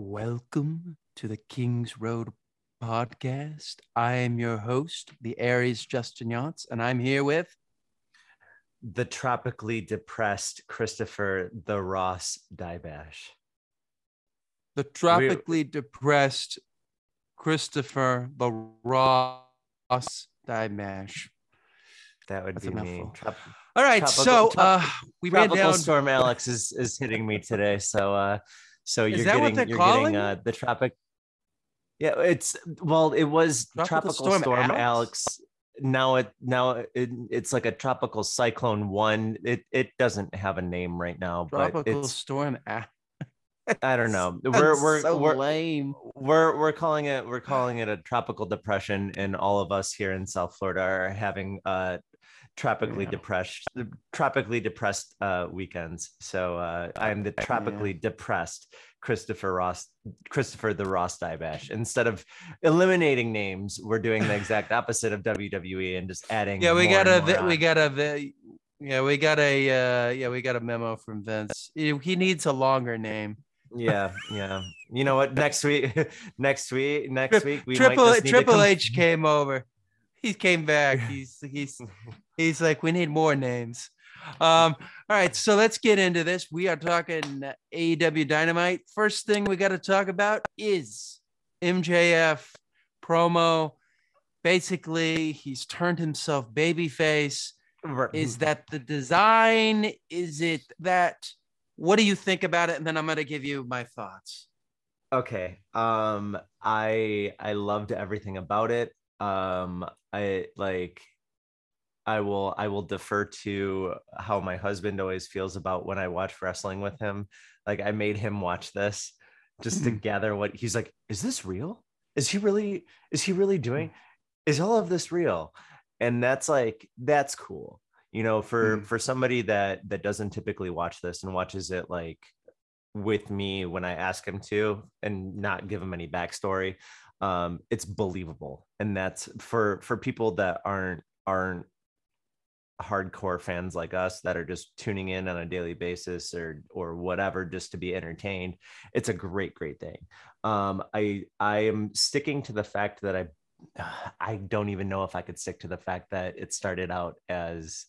Welcome to the Kings Road podcast. I am your host, the Aries Justin Yance, and I'm here with the tropically depressed Christopher the Ross Dybash. the tropically depressed Christopher the Ross Dymash. That would That's be a me. mouthful. All right, we ran down. Storm Alex is hitting me today, so Is that what they're calling the tropic. Yeah, it was tropical storm Alex. Now it's like a tropical cyclone one. It doesn't have a name right now, tropical but it's storm. I don't know. We're lame. We're calling it a tropical depression, and all of us here in South Florida are having tropically depressed weekends. So I'm the tropically depressed Christopher the Ross Dybash. Instead of eliminating names, we're doing the exact opposite of WWE and just adding. Yeah, we got a memo from Vince. He needs a longer name. Yeah. You know what? Next week, we Triple H came over. He came back. He's like, we need more names. All right, so let's get into this. We are talking AEW Dynamite. First thing we got to talk about is MJF promo. Basically, he's turned himself babyface. Is that the design? Is it that? What do you think about it? And then I'm going to give you my thoughts. Okay. I loved everything about it. I will defer to how my husband always feels about when I watch wrestling with him. Like, I made him watch this just to gather what he's like. Is this real? Is he really doing? Is all of this real? And that's cool. You know, for somebody that doesn't typically watch this and watches it like with me when I ask him to and not give him any backstory, it's believable. And that's for people that aren't hardcore fans like us that are just tuning in on a daily basis or whatever just to be entertained. It's a great thing. I am sticking to the fact that I don't even know if I could stick to the fact that it started out as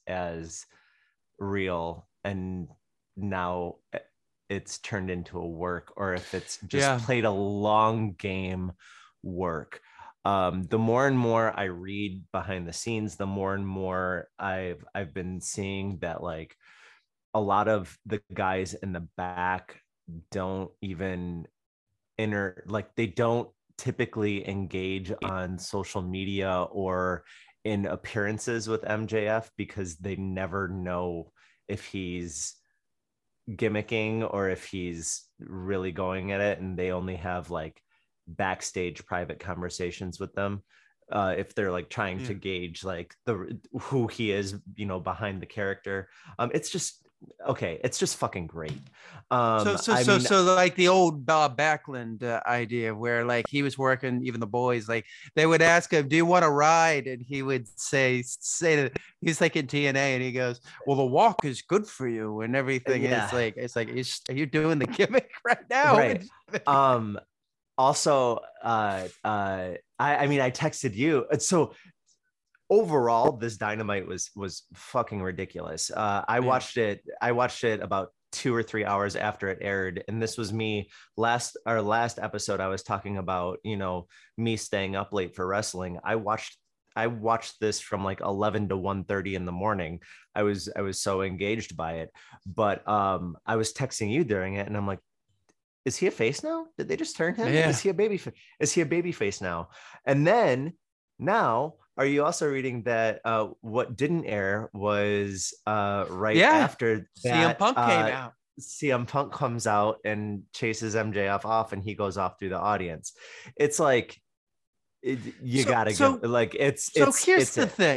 real and now it's turned into a work, or if it's just played a long game work. The more and more I read behind the scenes, the more and more I've been seeing that like a lot of the guys in the back don't even they don't typically engage on social media or in appearances with MJF because they never know if he's gimmicking or if he's really going at it, and they only have like backstage private conversations with them if they're like trying to gauge like who he is, you know, behind the character. It's just fucking great. So like the old Bob Backlund idea where like he was working, even the boys, like they would ask him, do you want to ride? And he would say that he's like in TNA and he goes, well, the walk is good for you and everything. Yeah. It's like, are you doing the gimmick right now? Right. Also, I texted you. So overall, this Dynamite was fucking ridiculous. I watched it about 2 or 3 hours after it aired, and this was me our last episode. I was talking about, you know, me staying up late for wrestling. I watched this from like 11 to 1:30 in the morning. I was so engaged by it, but I was texting you during it, and I'm like, is he a face now? Did they just turn him? Yeah. Is he a baby face now? And then now, are you also reading that what didn't air was after that, CM Punk came out. CM Punk comes out and chases MJF off, and he goes off through the audience. It's like here's the thing.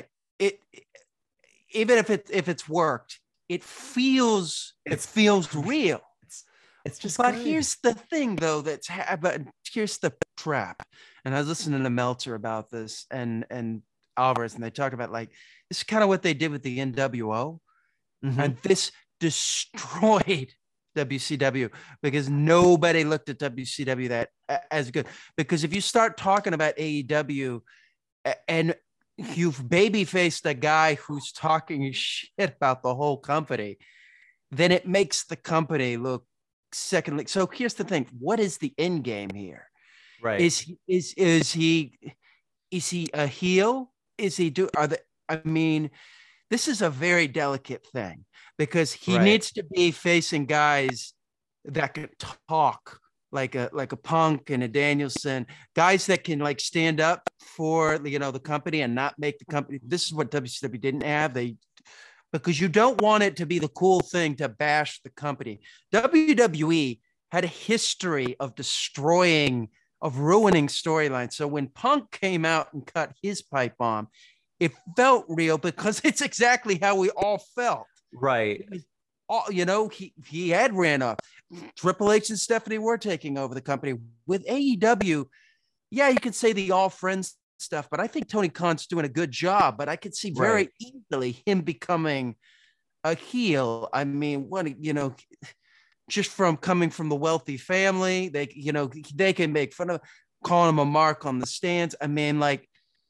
Even if it's worked, it feels real. It's just. But here's the thing, though. Here's the trap. And I was listening to Meltzer about this and Alvarez, and they talked about like this is kind of what they did with the NWO, and this destroyed WCW, because nobody looked at WCW that as good. Because if you start talking about AEW and you've baby faced a guy who's talking shit about the whole company, then it makes the company look secondly. So here's the thing: what is the end game here? Right. Is he a heel? Is he do? Are the? I mean, this is a very delicate thing because he needs to be facing guys that can talk like a Punk and a Danielson, guys that can like stand up for the company and not make the company. This is what WCW didn't have. Because you don't want it to be the cool thing to bash the company. WWE had a history of ruining storylines. So when Punk came out and cut his pipe bomb, it felt real because it's exactly how we all felt. Right. He had ran off. Triple H and Stephanie were taking over the company. With AEW, yeah, you could say the all friends stuff, but I think Tony Khan's doing a good job. But I could see very easily him becoming a heel. I mean, just from coming from the wealthy family, they can make fun of calling him a mark on the stands. I mean, like,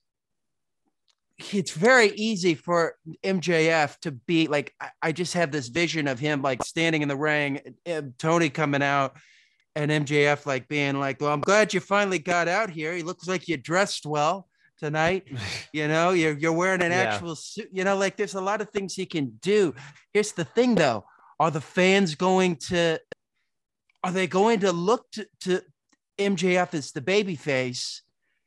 it's very easy for MJF to be like, I just have this vision of him like standing in the ring, Tony coming out, and MJF like being like, well, I'm glad you finally got out here. He looks like you dressed well tonight. You're wearing an actual suit, like there's a lot of things he can do. Here's the thing though. Are the fans going to look to MJF as the baby face?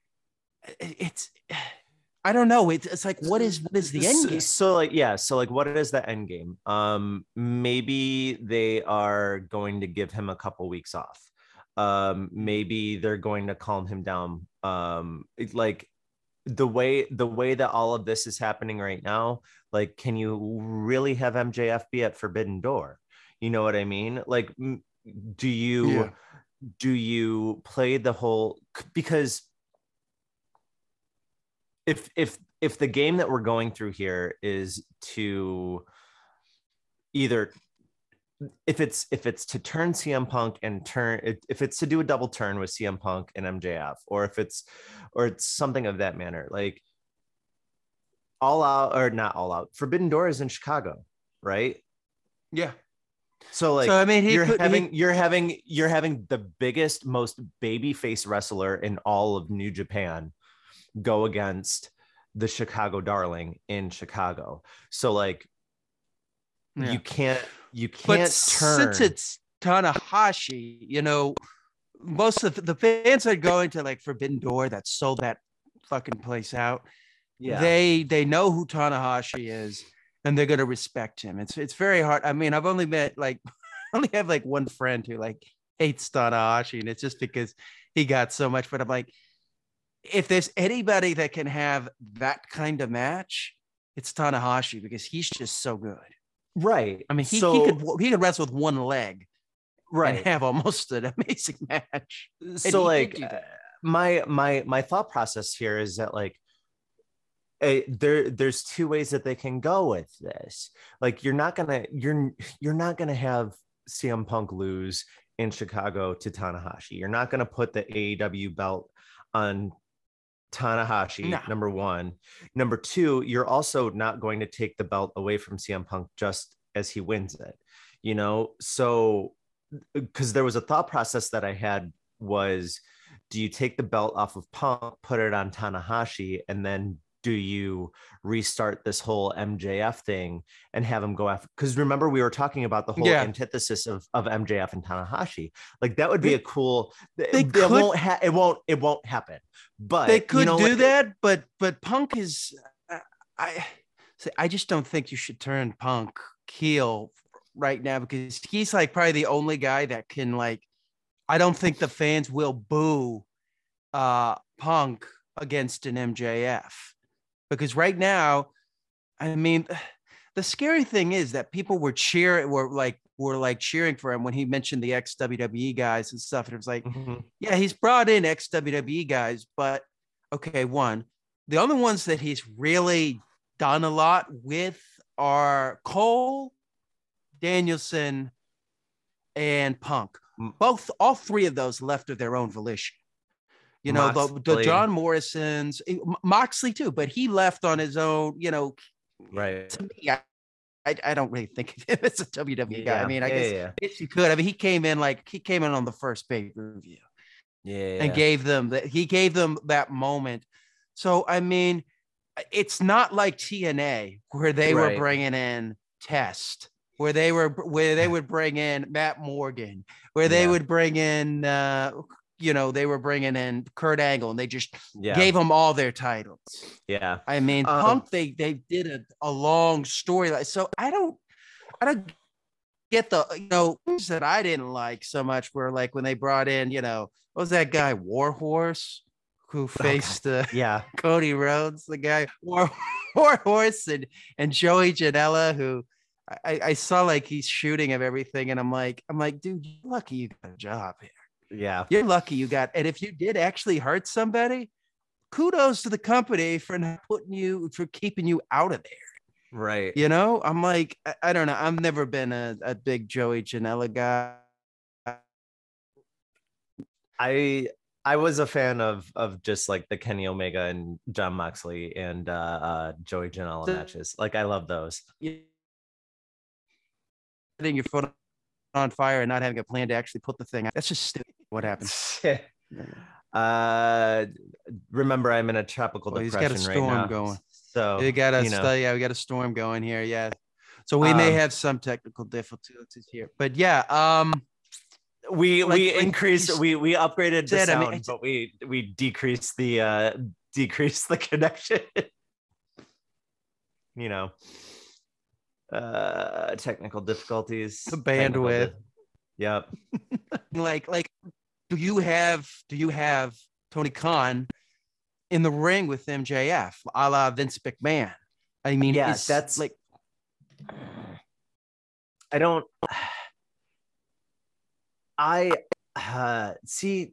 I don't know. It's like, what is the end game? So what is the end game? Maybe they are going to give him a couple weeks off. Maybe they're going to calm him down. Like the way that all of this is happening right now, like, can you really have MJF be at Forbidden Door? You know what I mean? Like, do you play the whole, because if the game that we're going through here is to either, if it's to turn CM Punk and if it's to do a double turn with CM Punk and MJF, or it's something of that manner, like All Out, or not All Out, Forbidden Door is in Chicago, right? Yeah. So like, I mean, you're having the biggest, most babyface wrestler in all of New Japan go against the Chicago Darling in Chicago. So like, you can't turn. Since it's Tanahashi, most of the fans are going to like Forbidden Door that sold that fucking place out. Yeah, they know who Tanahashi is and they're gonna respect him. It's very hard. I mean, I've only met only have like one friend who like hates Tanahashi, and it's just because he got so much. But I'm like, if there's anybody that can have that kind of match, it's Tanahashi, because he's just so good. Right. I mean, he could wrestle with one leg, right, and have almost an amazing match. So like, my thought process here is that like, there's two ways that they can go with this. Like, you're not gonna have CM Punk lose in Chicago to Tanahashi. You're not gonna put the AEW belt on Tanahashi. No. Number one. Number two, you're also not going to take the belt away from CM Punk just as he wins it, so, because there was a thought process that I had was, do you take the belt off of Punk, put it on Tanahashi, and then do you restart this whole MJF thing and have him go after? Because remember, we were talking about the whole antithesis of MJF and Tanahashi. Like, that would be a cool. It won't happen. But they could do that. But Punk is. I just don't think you should turn Punk heel right now, because he's like probably the only guy that can, like, I don't think the fans will boo Punk against an MJF. Because right now, I mean, the scary thing is that people were cheering for him when he mentioned the ex-WWE guys and stuff. And it was like, yeah, he's brought in ex-WWE guys, but okay, the only ones that he's really done a lot with are Cole, Danielson, and Punk. All three of those left of their own volition. You know, the John Morrison's, Moxley too, but he left on his own, you know. Right. To me, I don't really think of him as a WWE guy. I mean, I guess you could. I mean, he came in on the first pay-per-view. And gave them that moment. So, I mean, it's not like TNA where they were bringing in Test, where they would bring in Matt Morgan, where they would bring in, they were bringing in Kurt Angle, and they just gave them all their titles. Yeah. I mean, Punk, they did a long storyline. So I don't get the, things that I didn't like so much were like when they brought in, what was that guy, Warhorse, who faced Cody Rhodes, the guy Warhorse and Joey Janela, who I saw like he's shooting of everything, and I'm like, dude, you're lucky you got a job here. Yeah, you're lucky you got. And if you did actually hurt somebody, kudos to the company for keeping you out of there. Right. I'm like, I don't know. I've never been a big Joey Janela guy. I was a fan of just like the Kenny Omega and Jon Moxley and Joey Janela matches. Like, I love those. Putting your foot on fire and not having a plan to actually put the thing out. That's just stupid. What happens? Remember, I'm in a tropical depression right now. He's got a storm going. So we got a storm going here. Yeah. So we may have some technical difficulties here, but yeah. We increased, we upgraded the sound, but we decreased the connection. Technical difficulties. The bandwidth. Yep. like, do you have Tony Khan in the ring with MJF, a la Vince McMahon? I mean, that's like, see,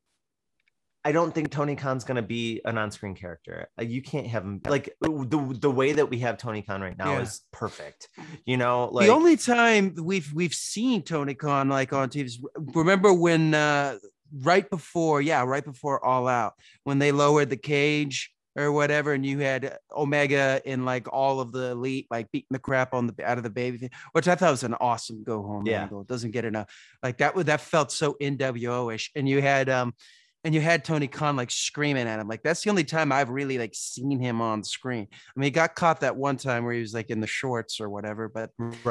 I don't think Tony Khan's going to be an on-screen character. You can't have him like the way that we have Tony Khan right now is perfect. Like the only time we've seen Tony Khan like on TV is, remember when right before All Out, when they lowered the cage or whatever, and you had Omega in like all of the elite, like beating the crap out of the baby thing, which I thought was an awesome go home angle. It doesn't get enough. Like that felt so NWO-ish. And you had Tony Khan like screaming at him. Like, that's the only time I've really like seen him on screen. I mean, he got caught that one time where he was like in the shorts or whatever, but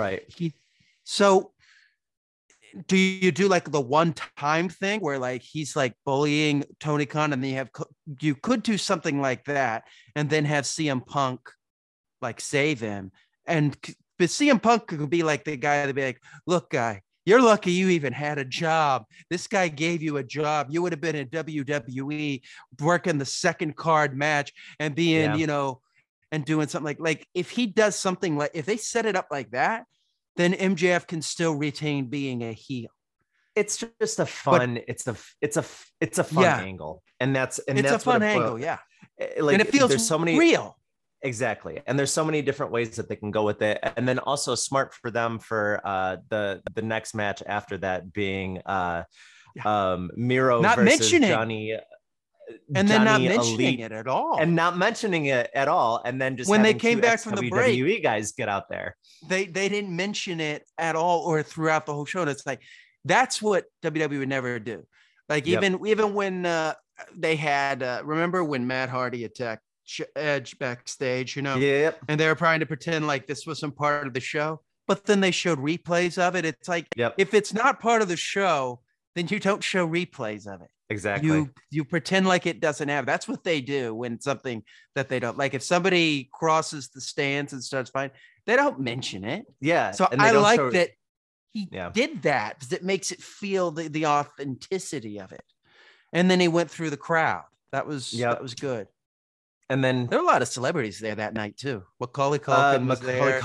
so do you do like the one time thing where like he's like bullying Tony Khan, and then you could do something like that and then have CM Punk like save him, but CM Punk could be like the guy to be like, look, guy, you're lucky you even had a job. This guy gave you a job. You would have been in WWE working the second card match and being, and doing something like if he does something like, if they set it up like that, then MJF can still retain being a heel. It's just a fun, it's a fun angle. That's a fun angle. Yeah. Like, and it feels there's so many real. Exactly. And there's so many different ways that they can go with it. And then also smart for them for the next match after that being Miro not versus Johnny. And then not mentioning it at all. And then just when they came back from the break, WWE guys get out there. They didn't mention it at all or throughout the whole show. And it's like, that's what WWE would never do. Like even when they had, remember when Matt Hardy attacked Edge backstage, and they were trying to pretend like this wasn't part of the show, but then they showed replays of it. It's like, if it's not part of the show, then you don't show replays of it. Exactly. You pretend like it doesn't have. That's what they do when something that they don't like. If somebody crosses the stands and starts fighting, they don't mention it. Yeah. So I like that he did that, because it makes it feel the authenticity of it. And then he went through the crowd. That was good. And then there were a lot of celebrities there that night too. Macaulay Culkin was there.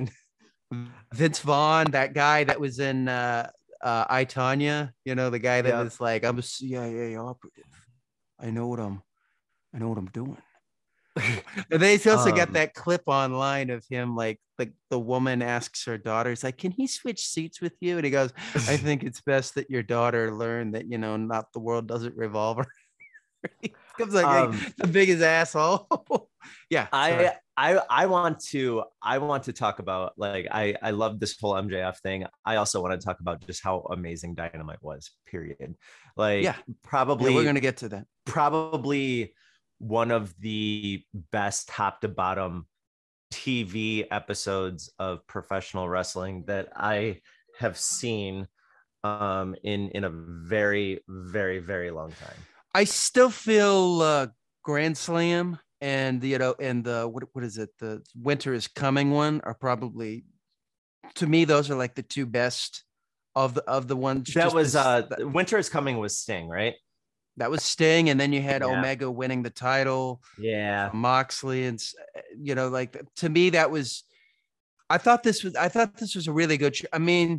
Vince Vaughn, that guy that was in I, Tonya, the guy that was like, I'm a CIA operative. I know what I'm doing. And they also got that clip online of him, like the woman asks her daughter, "It's like, can he switch seats with you?" And he goes, "I think it's best that your daughter learn that, not the world doesn't revolve around." He comes like the biggest asshole. Yeah. I want to talk about, like, I love this whole MJF thing. I also want to talk about just how amazing Dynamite was, period. Like, probably we're gonna get to that. Probably one of the best top to bottom TV episodes of professional wrestling that I have seen in a very, very, very long time. I still feel Grand Slam and the what is it? The Winter is Coming one are probably, to me, those are like the two best of the ones. That was Winter is Coming was Sting, right? That was Sting, and then you had Omega winning the title. Yeah, Moxley, and like, to me, that was. I thought this was a really good show. I mean,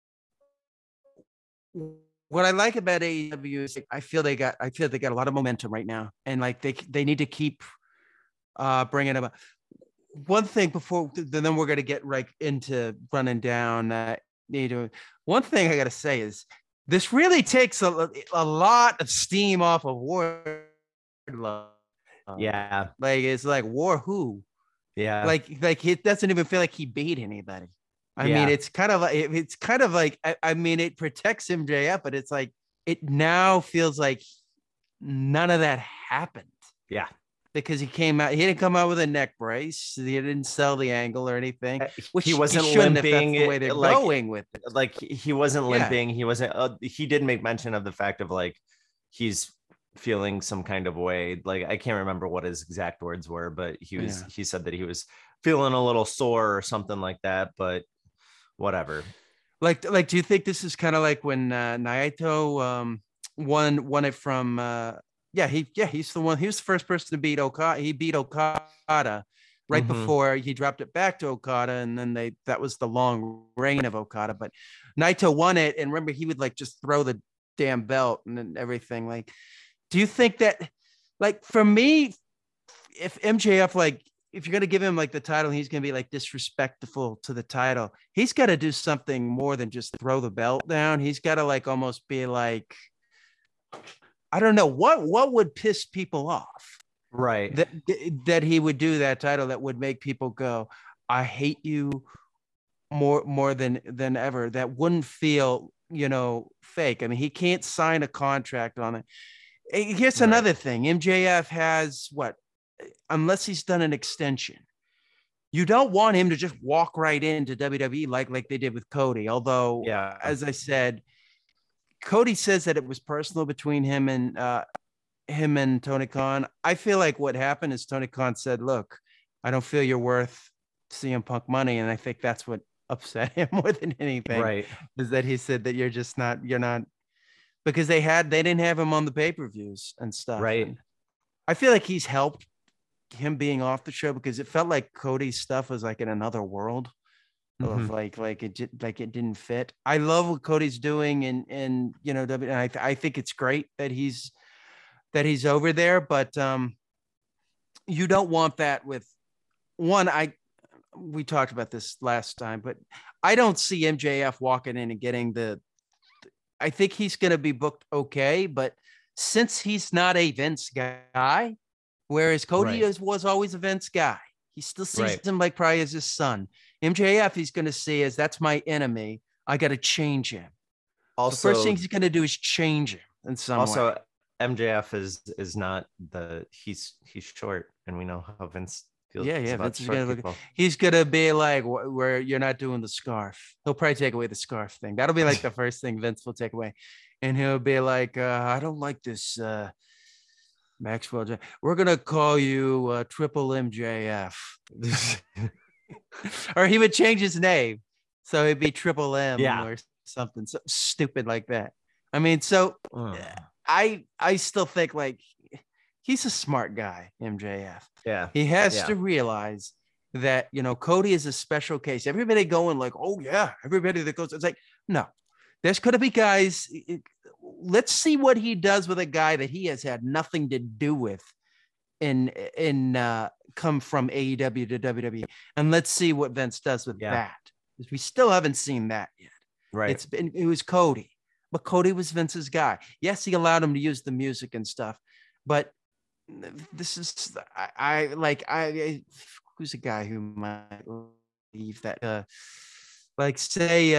what I like about AEW is I feel they got a lot of momentum right now, and like they need to keep bringing them up. One thing before then we're going to get right into running down one thing I got to say is this really takes a lot of steam off of Wardlow. Yeah, like it's like War who? Yeah, like it doesn't even feel like he beat anybody. I mean, it's kind of like I mean, it protects MJF, but it's like it now feels like none of that happened. Yeah, because he didn't come out with a neck brace. He didn't sell the angle or anything. Which he wasn't limping. The way they're going with it. Like, he wasn't limping. He wasn't. He did make mention of the fact of, like, he's feeling some kind of way. Like, I can't remember what his exact words were, but he said that he was feeling a little sore or something like that. But whatever. Like, do you think this is kind of like when Naito won it from he's the one. He was the first person to beat Okada. He beat Okada right before he dropped it back to Okada, and then that was the long reign of Okada. But Naito won it, and remember, he would like just throw the damn belt and everything. Like, do you think that, like, for me, if MJF, like, if you're going to give him like the title, he's going to be like disrespectful to the title. He's got to do something more than just throw the belt down. He's got to like almost be like, I don't know what would piss people off. Right. That he would do that title that would make people go, I hate you more than ever. That wouldn't feel, fake. I mean, he can't sign a contract on it. Here's another thing. MJF has what? Unless he's done an extension, you don't want him to just walk right into WWE like they did with Cody. Although, as I said, Cody says that it was personal between him and Tony Khan. I feel like what happened is Tony Khan said, "Look, I don't feel you're worth CM Punk money," and I think that's what upset him more than anything. Right? Is that he said that you're not because they didn't have him on the pay-per-views and stuff. Right. And I feel like he's helped him being off the show because it felt like Cody's stuff was like in another world of like it didn't fit. I love what Cody's doing and I think it's great that he's over there, but you don't want that with one. We talked about this last time, but I don't see MJF walking in and getting I think he's going to be booked okay, but since he's not a Vince guy, whereas Cody was always a Vince guy. He still sees him like probably as his son. MJF, he's going to see as that's my enemy. I got to change him. Also, the first thing he's going to do is change him in some way. Also, MJF is not he's short, and we know how Vince feels. Vince is going to he's going to be like, where you're not doing the scarf. He'll probably take away the scarf thing. That'll be like the first thing Vince will take away. And he'll be like, I don't like this Maxwell. We're going to call you Triple MJF. Or he would change his name. So it'd be Triple M or something so stupid like that. I mean, so I still think like he's a smart guy, MJF. Yeah. He has to realize that, Cody is a special case. Everybody going like, oh yeah, everybody that goes, it's like, no, there's going to be guys. Let's see what he does with a guy that he has had nothing to do with in come from AEW to WWE, and let's see what Vince does with that. We still haven't seen that yet. Right. It was Cody, but Cody was Vince's guy. Yes, he allowed him to use the music and stuff, but this is who's a guy who might leave that like say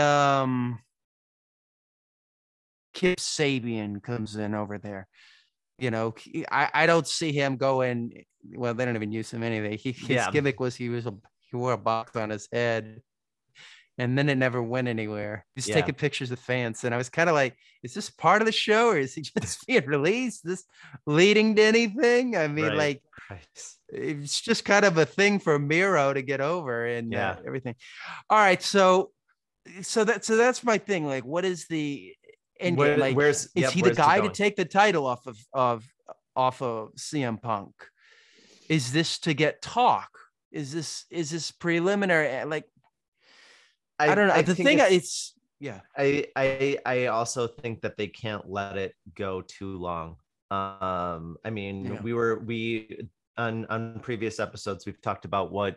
Kip Sabian comes in over there. You know, I don't see him going. Well, they don't even use him anyway. His gimmick was he wore a box on his head, and then it never went anywhere. He's taking pictures of fans, and I was kind of like, "Is this part of the show, or is he just being released? This leading to anything?" I mean, it's just kind of a thing for Miro to get over and everything. All right, so that's my thing. Like, what is the end game? Like, is he the guy to take the title off of CM Punk? Is this to get talk? Is this preliminary? Like, I don't know. I also think that they can't let it go too long. I mean, we on previous episodes we've talked about what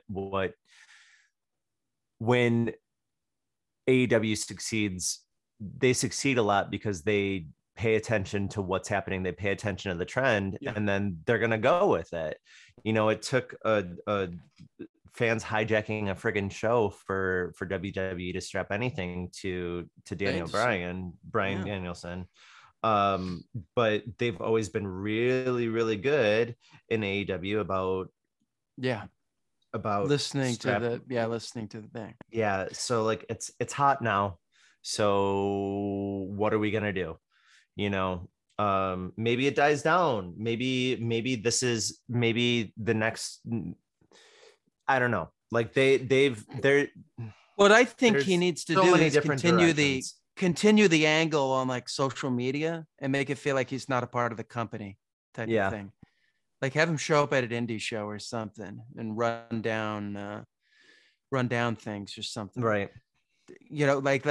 when AEW succeeds, they succeed a lot because they pay attention to what's happening. They pay attention to the trend, and then they're gonna go with it. You know, it took a fans hijacking a friggin' show for WWE to strap anything to Daniel Bryan Danielson. But they've always been really, really good in AEW about listening to the thing. Yeah. So like it's hot now. So what are we gonna do? You know, maybe it dies down. Maybe this is the next. I don't know. Like they're. What I think he needs to do is continue the angle on like social media and make it feel like he's not a part of the company type of thing. Like have him show up at an indie show or something and run down things or something. Right. You know, like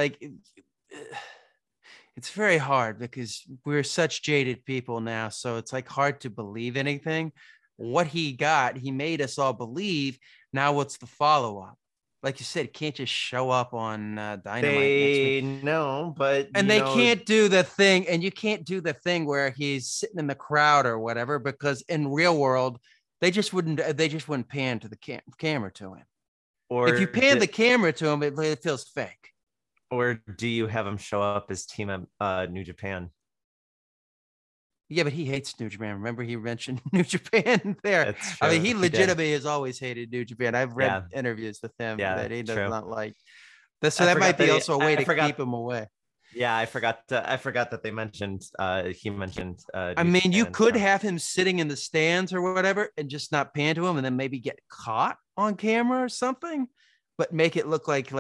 it's very hard because we're such jaded people now. So it's like hard to believe anything. What he made us all believe. Now what's the follow-up? Like you said, can't just show up on Dynamite. They know, but they can't do the thing, and you can't do the thing where he's sitting in the crowd or whatever, because in real world, they just wouldn't pan to the camera to him. Or if you pan the camera to him, it feels fake. Or do you have him show up as team New Japan? Yeah, but he hates New Japan. Remember, he mentioned New Japan there. I mean, he legitimately has always hated New Japan. I've read interviews with him that he does not like. So that might be also a way to keep him away. Yeah, I forgot that they mentioned. He mentioned. I mean, you could have him sitting in the stands or whatever, and just not pan to him, and then maybe get caught on camera or something, but make it look like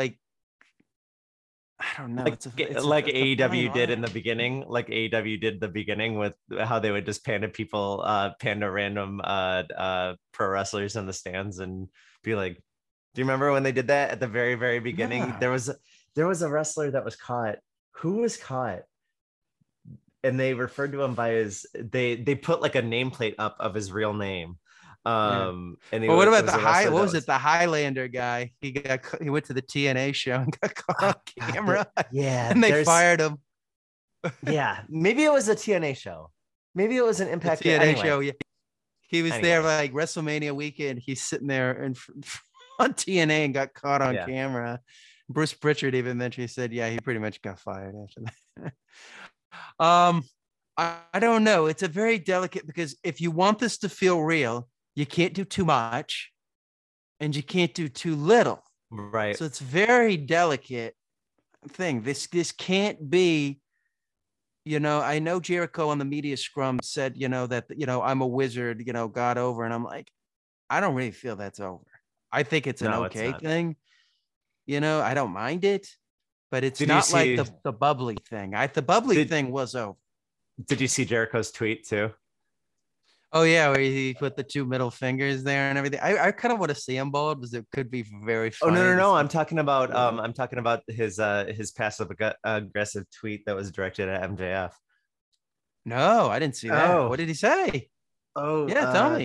I don't know. Like AEW did in the beginning, like AEW did the beginning with how they would just pan to people, pan to random pro wrestlers in the stands and be like, do you remember when they did that at the very, very beginning? Yeah. There was a wrestler that was caught. Who was caught? And they referred to him by they put like a nameplate up of his real name. And what about the Highlander guy? He went to the TNA show and got caught on camera. And they fired him. Yeah, maybe it was a TNA show. Maybe it was an Impact TNA show. Yeah, he was there like WrestleMania weekend. He's sitting there on TNA and got caught on camera. Bruce Pritchard even mentioned, he said, he pretty much got fired after that. I don't know. It's a very delicate, because if you want this to feel real, you can't do too much and you can't do too little. Right. So it's very delicate thing. This can't be, I know Jericho on the media scrum said, that, I'm a wizard, got over. And I'm like, I don't really feel that's over. I think it's an okay thing. I don't mind it, but it's not like the bubbly thing. The bubbly thing was over. Did you see Jericho's tweet too? Oh yeah, where he put the two middle fingers there and everything. I kind of want to see him bald, because it could be very funny. Oh no! I'm talking about his passive aggressive tweet that was directed at MJF. No, I didn't see that. What did he say? Oh, Yeah, tell me.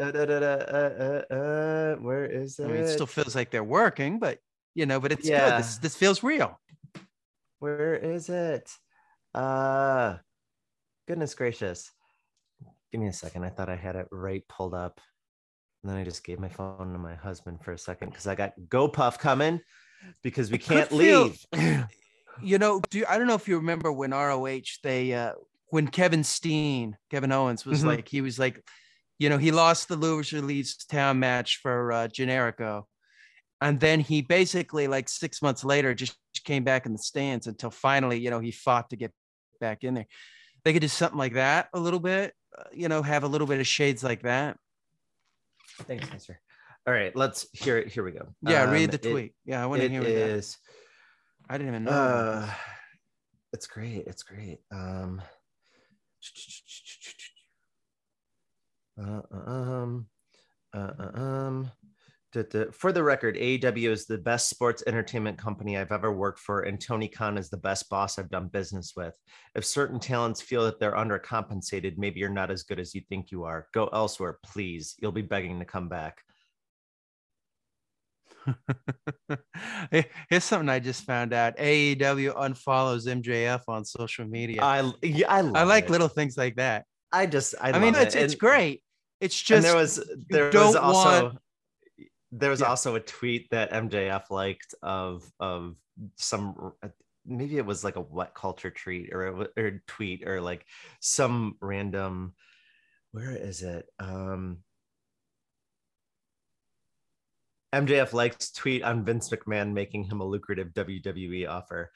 Where is it? I mean, it still feels like they're working, but but it's good. Yeah. This feels real. Where is it? Uh, Goodness gracious. Give me a second. I thought I had it right pulled up. And then I just gave my phone to my husband for a second because I got GoPuff coming because we can't leave. I don't know if you remember when ROH when Kevin Owens was like, he was like, he lost the loser leaves town match for Generico. And then he basically, like 6 months later, just came back in the stands until finally, he fought to get back in there. They could do something like that a little bit, have a little bit of shades like that. Thanks, mister. All right, let's hear it. Here we go. Yeah, read the tweet. I want to hear it. I didn't even know. It's great. It's great. For the record, AEW is the best sports entertainment company I've ever worked for, and Tony Khan is the best boss I've done business with. If certain talents feel that they're undercompensated, maybe you're not as good as you think you are. Go elsewhere, please. You'll be begging to come back. Here's something I just found out. AEW unfollows MJF on social media. I like little things like that. I mean, it's great. It's just there was also a tweet that MJF liked of some, maybe it was like a what culture tweet or tweet or like some random, where is it? MJF likes tweet on Vince McMahon making him a lucrative WWE offer.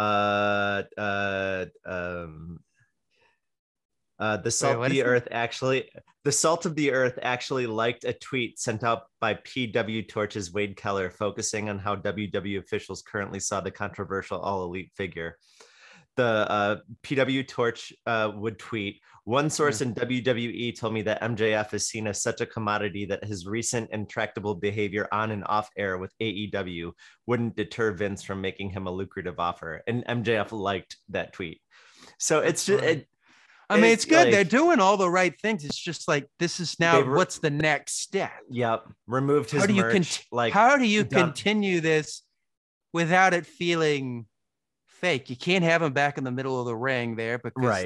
The salt of the earth actually liked a tweet sent out by PW Torch's Wade Keller focusing on how WWE officials currently saw the controversial All Elite figure. The PW Torch would tweet, one source in WWE told me that MJF is seen as such a commodity that his recent intractable behavior on and off air with AEW wouldn't deter Vince from making him a lucrative offer. And MJF liked that tweet. So it's just, it's good. Like, they're doing all the right things. It's just like, this is now what's the next step? Yep. Removed his merch. How do you continue this without it feeling fake? You can't have him back in the middle of the ring there because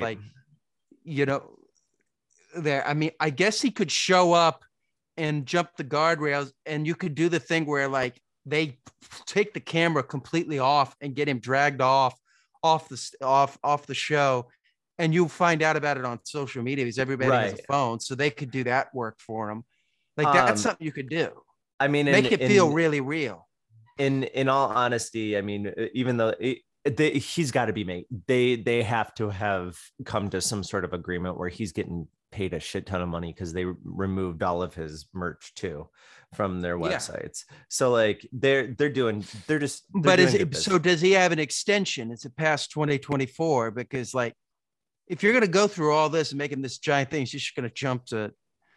there, I guess he could show up and jump the guardrails, and you could do the thing where like they take the camera completely off and get him dragged off the show, and you'll find out about it on social media because everybody has a phone, so they could do that work for him. Like that's something you could do. I mean, make it feel really real. In all honesty, I mean, even though he's got to be made, they have to have come to some sort of agreement where he's getting paid a shit ton of money because they removed all of his merch too from their websites. So like they're just. But so does he have an extension? Is it past 2024? Because like, if you're going to go through all this and making this giant thing, you're just going to jump to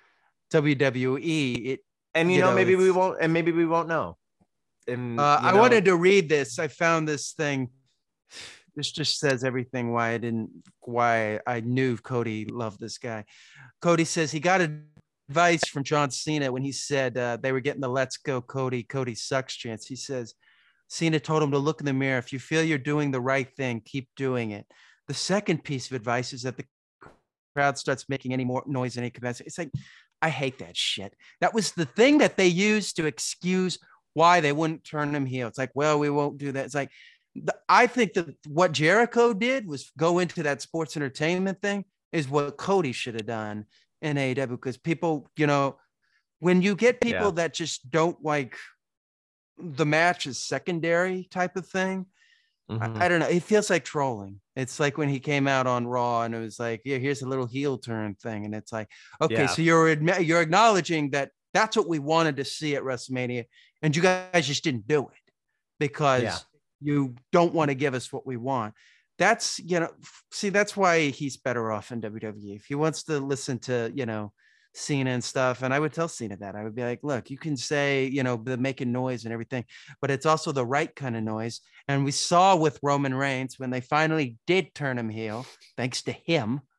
WWE. Maybe we won't know. And I wanted to read this. I found this thing. This just says everything why I knew Cody loved this guy. Cody says he got advice from John Cena when he said they were getting the "Let's go Cody sucks" chance. He says Cena told him to look in the mirror. If you feel you're doing the right thing, keep doing it. The second piece of advice is that the crowd starts making any more noise in any capacity. It's like, I hate that shit. That was the thing that they used to excuse why they wouldn't turn him heel. It's like, well, we won't do that. It's like, I think that what Jericho did was go into that sports entertainment thing is what Cody should have done in AEW, because people, when you get people that just don't like the match is secondary type of thing, I don't know. It feels like trolling. It's like when he came out on Raw and it was like, yeah, here's a little heel turn thing. And it's like, okay, so you're acknowledging that that's what we wanted to see at WrestleMania. And you guys just didn't do it because you don't want to give us what we want. That's, that's why he's better off in WWE. If he wants to listen to, Cena and stuff. And I would tell Cena that. I would be like, look, you can say, the making noise and everything, but it's also the right kind of noise. And we saw with Roman Reigns when they finally did turn him heel, thanks to him,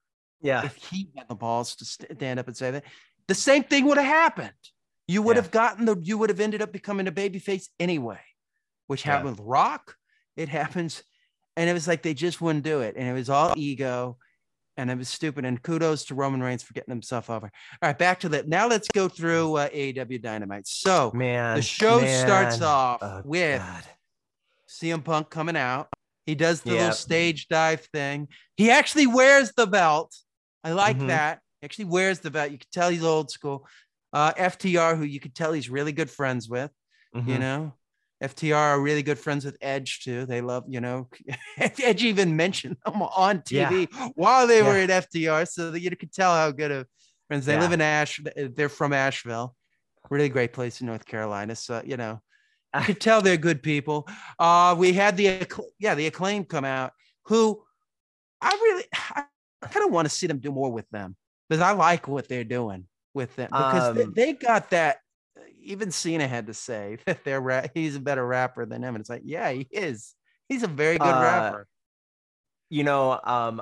Yeah. if he had the balls to stand up and say that, the same thing would have happened. You would have you would have ended up becoming a babyface anyway, which happened with Rock. It happens. And it was like, they just wouldn't do it. And it was all ego and it was stupid. And kudos to Roman Reigns for getting himself over. All right, back to that. Now let's go through AEW Dynamite. So the show starts off with CM Punk coming out. He does the little stage dive thing. He actually wears the belt. I like that. He actually wears the belt. You can tell he's old school. FTR, who you could tell he's really good friends with, you know. FTR are really good friends with Edge too. They love, you know, Edge even mentioned them on TV while they were at FTR, so that you could tell how good of friends. They live in they're from Asheville, really great place in North Carolina. So, you know, you could tell they're good people. We had the Acclaim come out, who I kind of want to see them do more with them, because I like what they're doing with them, because they got that. Even Cena had to say that he's a better rapper than him, and it's like, yeah, he is. He's a very good rapper. You know,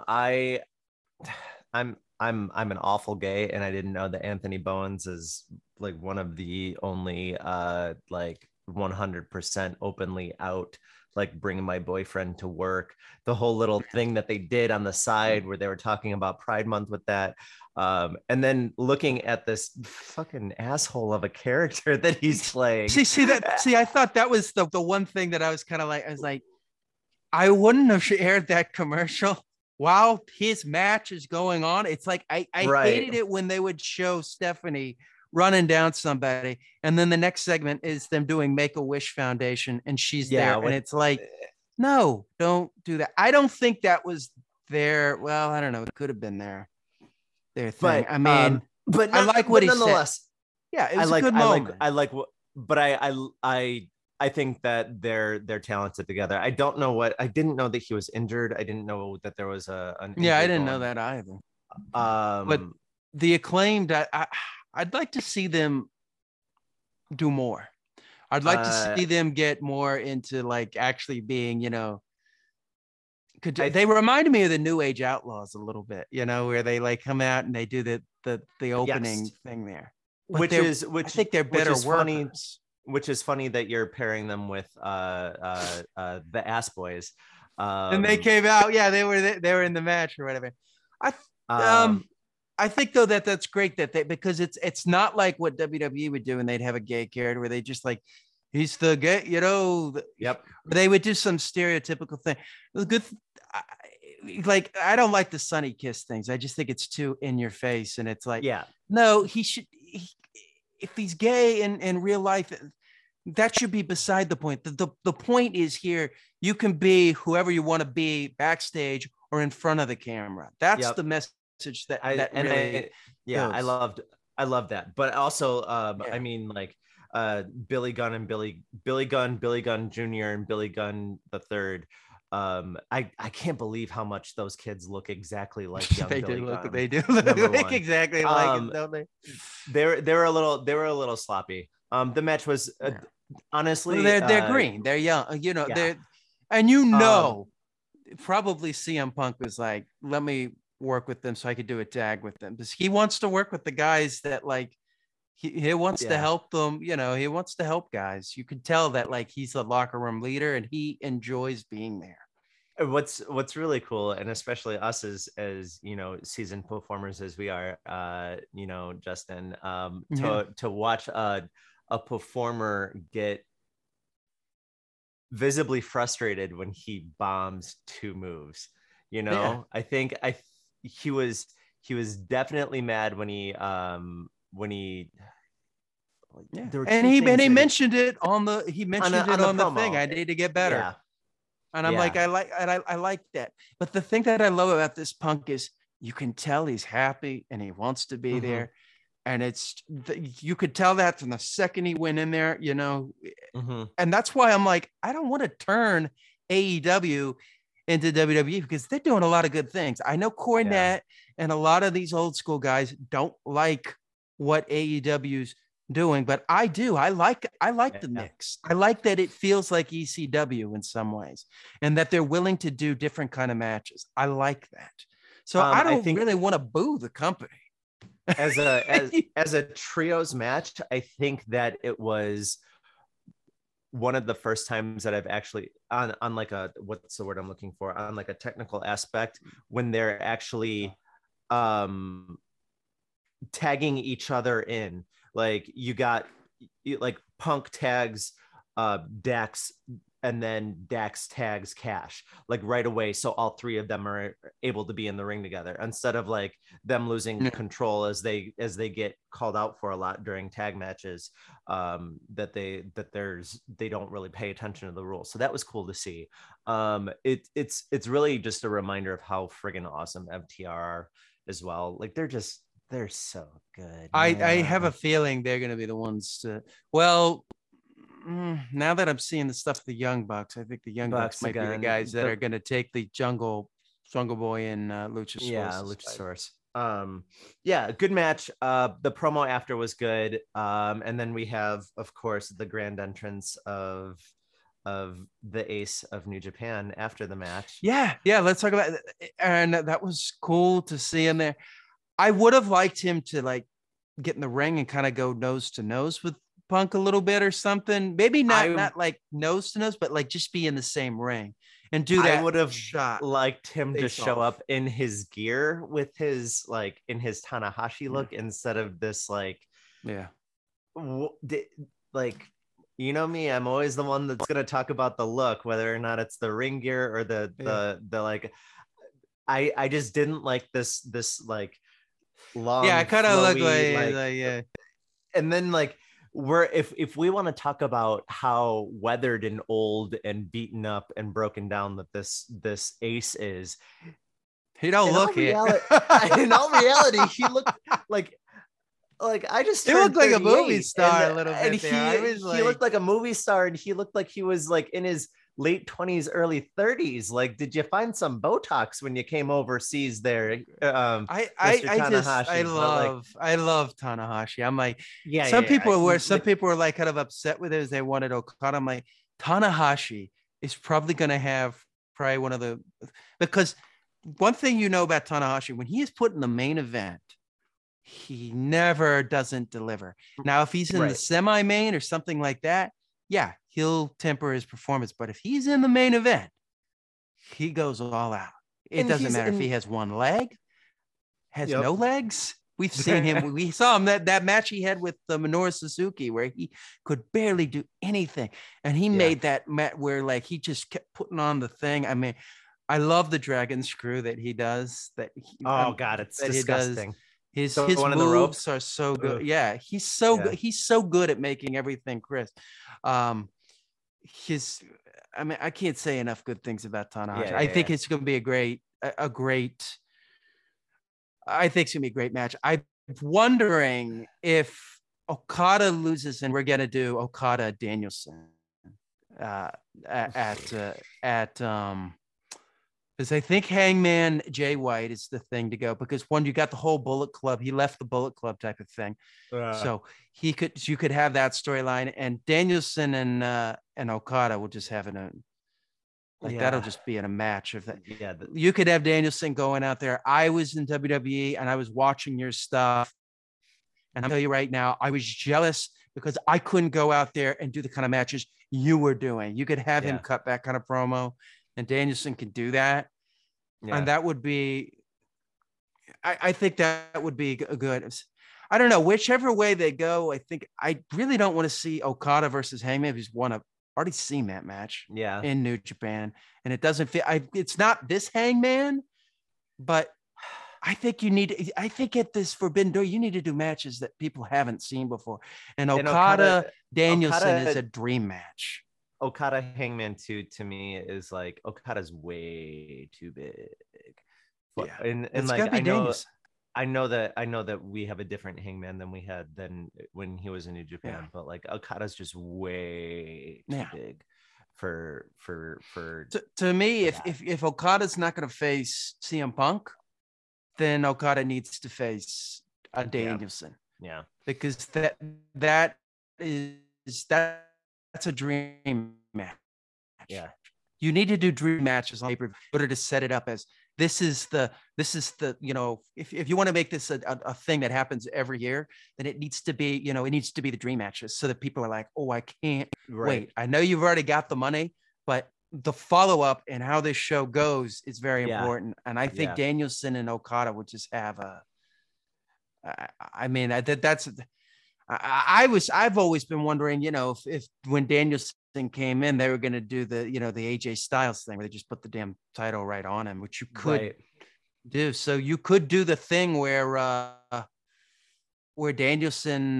I'm an awful gay, and I didn't know that Anthony Bowens is like one of the only like 100% openly out, like bringing my boyfriend to work. The whole little thing that they did on the side where they were talking about Pride Month with that. And then looking at this fucking asshole of a character that he's playing. See, I thought that was the one thing that I was kind of like, I wouldn't have aired that commercial while his match is going on. It's like, I hated it when they would show Stephanie running down somebody, and then the next segment is them doing Make-A-Wish Foundation, and she's there. And it's like, no, don't do that. I don't think that was there. Well, I don't know. It could have been their thing. But I mean, I like what he said. Yeah, it was a good moment. I think that they're talented together. I didn't know that he was injured. I didn't know that there was I didn't know that either. But the Acclaimed, I'd like to see them do more. I'd like to see them get more into like actually being, you know, they reminded me of the New Age Outlaws a little bit, you know, where they like come out and they do the opening thing there. But I think they're better workers. Which is funny that you're pairing them with the Ass Boys. And they came out, they were in the match or whatever. I think though that's great because it's not like what WWE would do, and they'd have a gay character where they just like, he's the gay, you know. They would do some stereotypical thing. The good, like, I don't like the Sunny Kiss things. I just think it's too in your face, and it's like, no, if he's gay in real life, that should be beside the point. The point is here, you can be whoever you want to be backstage or in front of the camera. That's the message I love that. But also I mean, like Billy Gunn Jr. and Billy Gunn the third. I can't believe how much those kids look exactly like young Billy Gunn. They do look exactly like him, don't they? They were a little sloppy. The match was honestly, they're green, they're young, you know. They're, and probably CM Punk was like, let me work with them so I could do a tag with them, because he wants to work with the guys that like he wants to help them, you know. He wants to help guys. You could tell that like he's a locker room leader and he enjoys being there. What's really cool, and especially us as you know, seasoned performers as we are, you know, Justin, to watch a performer get visibly frustrated when he bombs two moves, you know. I think he was definitely mad when he and he mentioned it on the thing. I need to get better. And I'm like, I like that. But the thing that I love about this Punk is you can tell he's happy and he wants to be there. And you could tell that from the second he went in there, you know. And that's why I'm like, I don't want to turn AEW into WWE, because they're doing a lot of good things. I know Cornette and a lot of these old school guys don't like what AEW's doing, but I do. I like the mix. I like that it feels like ECW in some ways, and that they're willing to do different kind of matches. I like that. So I don't I think really want to boo the company. as a trios match, I think that it was one of the first times that I've actually on like a, what's the word I'm looking for, on like a technical aspect, when they're actually tagging each other in. Like you got like Punk tags Dax, and then Dax tags Cash like right away, so all three of them are able to be in the ring together, instead of like them losing control as they get called out for a lot during tag matches, they don't really pay attention to the rules. So that was cool to see. It's really just a reminder of how friggin' awesome FTR are as well. Like they're so good. I have a feeling they're going to be the ones to, now that I'm seeing the stuff of the Young Bucks, I think the Young Bucks might be the guys that are going to take the Jungle Boy and Luchasaurus. Yeah, Luchasaurus. Good match. The promo after was good. And then we have, of course, the grand entrance of the ace of New Japan after the match. Yeah, let's talk about it. And that was cool to see him there. I would have liked him to like get in the ring and kind of go nose to nose with Punk a little bit or something. Maybe not like nose to nose, but like just be in the same ring and do that. I would have liked him to show up in his gear with his like in his Tanahashi look instead of this like like, you know me, I'm always the one that's gonna talk about the look, whether or not it's the ring gear or the like. I just didn't like this like long. Yeah, I kind of look like yeah. And then like if we want to talk about how weathered and old and beaten up and broken down that this ace is, he don't look it. In all reality, he looked like I just he looked like a movie star a little bit. And he looked like a movie star, and he looked like he was like in his late 20s, early 30s. Like, did you find some Botox when you came overseas there? I love Tanahashi. I'm like, some people were like kind of upset with it as they wanted Okada. I'm like, Tanahashi is probably going to have one of the, because one thing you know about Tanahashi, when he is put in the main event, he never doesn't deliver. Now, if he's in the semi-main or something like that, yeah, he'll temper his performance. But if he's in the main event, he goes all out. It doesn't matter if he has one leg, has no legs. We've seen him. We saw him that match he had with Minoru Suzuki where he could barely do anything. And he made that match where like he just kept putting on the thing. I mean, I love the dragon screw that he does. God, it's disgusting. His moves are so good. Ugh. Yeah, he's so good. He's so good at making everything crisp. I can't say enough good things about Tanahashi. I think it's going to be a great match. I'm wondering if Okada loses and we're going to do Okada Danielson because I think Hangman Jay White is the thing to go, because one, you got the whole Bullet Club. He left the Bullet Club type of thing. So you could have that storyline, and Danielson and Okada will just have that'll just be in a match of that. Yeah. You could have Danielson going out there. I was in WWE and I was watching your stuff. And I'll tell you right now, I was jealous because I couldn't go out there and do the kind of matches you were doing. You could have him cut that kind of promo. And Danielson can do that. Yeah. And that would be, I think that would be good. I don't know, whichever way they go, I think I really don't want to see Okada versus Hangman. He's already seen that match in New Japan. And it doesn't fit. It's not this Hangman, but I think at this Forbidden Door, you need to do matches that people haven't seen before. And Okada Danielson is a dream match. Okada Hangman 2 to me is like, Okada's way too big. Yeah. And like I know that we have a different Hangman than we had when he was in New Japan, but like Okada's just way too big for to me. If Okada's not going to face CM Punk, then Okada needs to face a Danielson. Yeah. Because that's a dream match. Yeah. You need to do dream matches on paper in order to set it up as this is the, you know, if you want to make this a thing that happens every year, then it needs to be, you know, it needs to be the dream matches so that people are like, oh, I can't wait. I know you've already got the money, but the follow-up and how this show goes is very important. And I think Danielson and Okada would just have I've always been wondering, you know, if when Danielson came in, they were going to do the, you know, the AJ Styles thing where they just put the damn title right on him, which you could do. So you could do the thing where Danielson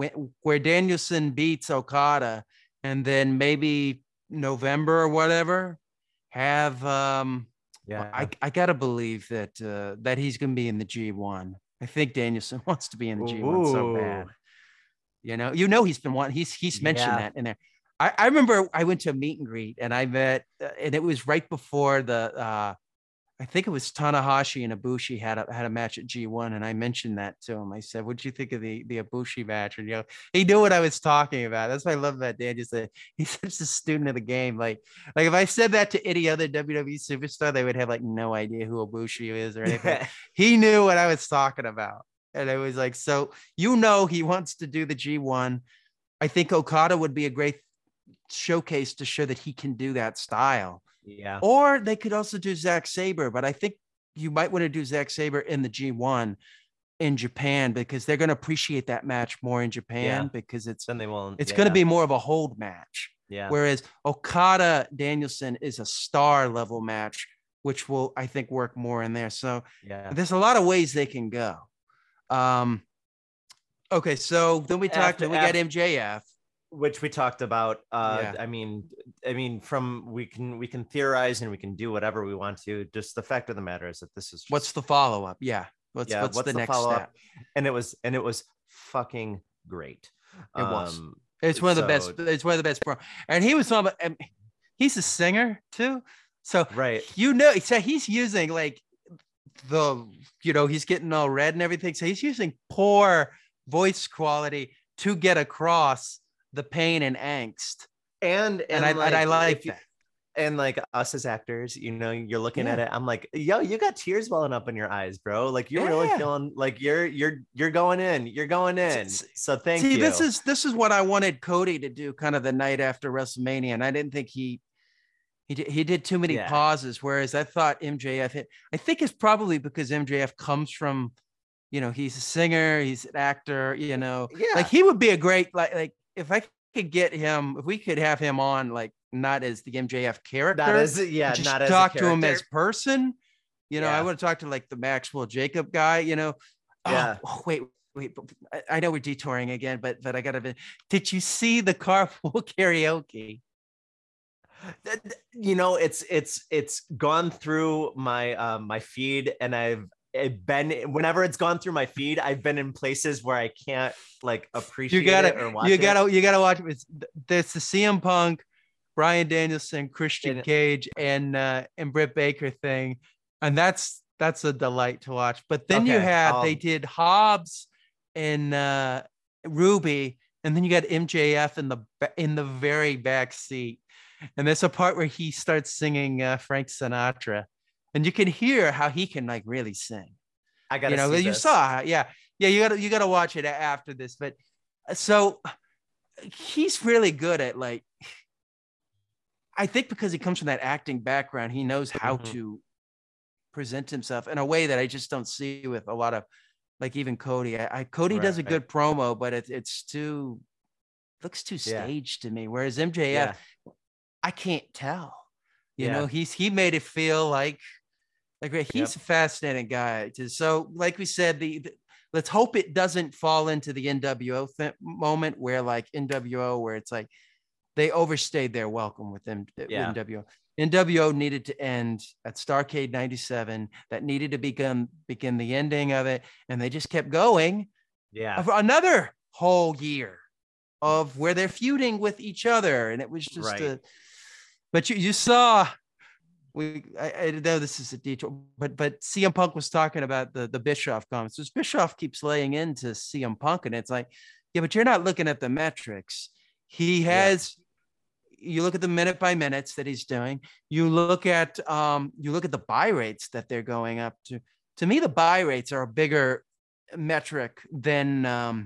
beats Okada, and then maybe November or whatever have I gotta believe that he's gonna be in the G1. I think Danielson wants to be in the G1 so bad. You know he's been wanting, he's mentioned that in there. I remember I went to a meet and greet and I met and it was right before the I think it was Tanahashi and Ibushi had a match at G1, and I mentioned that to him. I said, "What'd you think of the Ibushi match?" And, you know, he knew what I was talking about. That's why I love that Dan. Just he's such a student of the game. Like if I said that to any other WWE superstar, they would have like no idea who Ibushi is or anything. He knew what I was talking about, and it was like, so you know, he wants to do the G1. I think Okada would be a great showcase to show that he can do that style. Yeah. Or they could also do Zack Sabre, but I think you might want to do Zack Sabre in the G1 in Japan because they're going to appreciate that match more in Japan because it's then they won't. It's going to be more of a hold match. Yeah. Whereas Okada Danielson is a star level match, which will, I think, work more in there. So there's a lot of ways they can go. Okay, so then we got MJF. Which we talked about. I mean, we can theorize and we can do whatever we want to. Just the fact of the matter is that this is what's the follow-up? What's the next follow-up? Step? And it was fucking great. It was. It's one of the best. It's one of the best. And he was talking about. He's a singer too, so You know, so he's using like he's getting all red and everything. So he's using poor voice quality to get across the pain and angst, and I like that. And like us as actors, you know, you're looking at it. I'm like, yo, you got tears welling up in your eyes, bro. Like you're really feeling like you're going in. You're going in. So thank you. This is what I wanted Cody to do, kind of the night after WrestleMania, and I didn't think he did too many pauses. Whereas I thought MJF I think it's probably because MJF comes from, you know, he's a singer, he's an actor, you know, like he would be a great like. If I could get him, if we could have him on, like not as the MJF character, just not talk to him as person, you know, I want to talk to like the Maxwell Jacob guy, you know. Wait, I know we're detouring again, but I gotta. Did you see the carpool karaoke? You know, it's gone through my my feed, and I've whenever it's gone through my feed, I've been in places where I can't like appreciate it or watch it. You gotta watch it. There's the CM Punk, Bryan Danielson, Christian Cage, and Britt Baker thing, and that's a delight to watch. But then they did Hobbs and Ruby, and then you got MJF in the very back seat, and there's a part where he starts singing Frank Sinatra. And you can hear how he can like really sing. I gotta, you saw, you gotta watch it after this. But so he's really good at like, I think because he comes from that acting background, he knows how to present himself in a way that I just don't see with a lot of like even Cody. Cody does a good promo, but it's looks too staged to me. Whereas MJF, I can't tell. You know, he made it feel like he's a fascinating guy. So, like we said, let's hope it doesn't fall into the NWO moment where like NWO, where it's like they overstayed their welcome with them. NWO. NWO needed to end at Starrcade 97. That needed to begin the ending of it, and they just kept going. For another whole year of where they're feuding with each other, and it was just but you saw. I know this is a detour, but CM Punk was talking about the Bischoff comments. So Bischoff keeps laying into CM Punk, and it's like, but you're not looking at the metrics. He has you look at the minute by minutes that he's doing. You look at the buy rates that they're going up to. To me, the buy rates are a bigger metric than the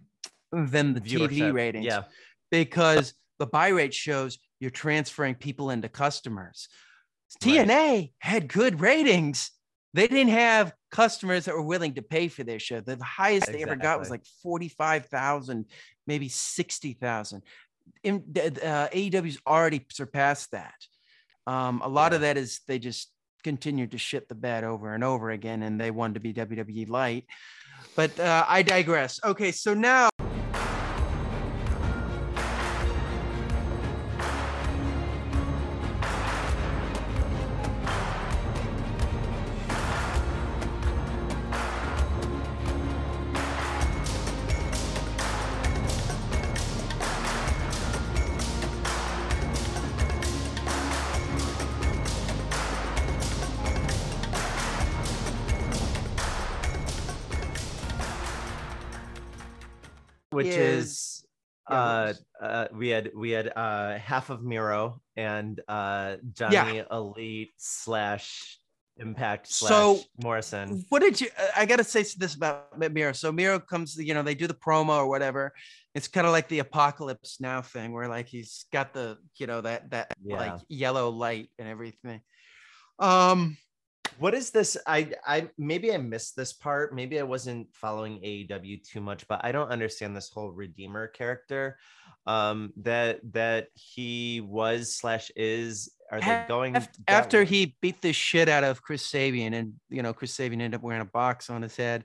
TV ratings. Yeah, because the buy rate shows you're transferring people into customers. TNA had good ratings. They didn't have customers that were willing to pay for their show. The highest they ever got was like 45,000, maybe 60,000. AEW's already surpassed that. A lot of that is they just continued to shit the bed over and over again, and they wanted to be WWE light. But I digress. Okay, so now. Which is we had half of Miro and Johnny Elite / Impact / Morrison. What did you? I gotta say this about Miro. So Miro comes, they do the promo or whatever. It's kind of like the Apocalypse Now thing, where like he's got the that like yellow light and everything. What is this? I maybe I missed this part. Maybe I wasn't following AEW too much, but I don't understand this whole Redeemer character that he was / is. Are they going after he beat the shit out of Chris Sabian, and Chris Sabian ended up wearing a box on his head.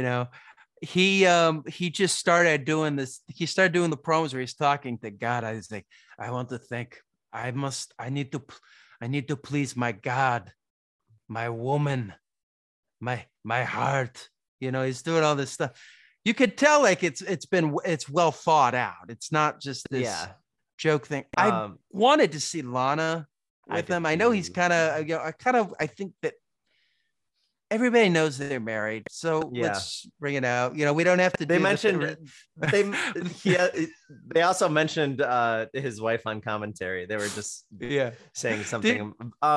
He just started doing this. He started doing the promos where he's talking to God. I was like, I want to think. I need to please my God, my woman, my heart. He's doing all this stuff. You could tell like it's well thought out. It's not just this joke thing. I wanted to see Lana with him. I know he's kind of I think that everybody knows that they're married, so let's bring it out. We don't have to. They mentioned they also mentioned his wife on commentary. They were just saying something.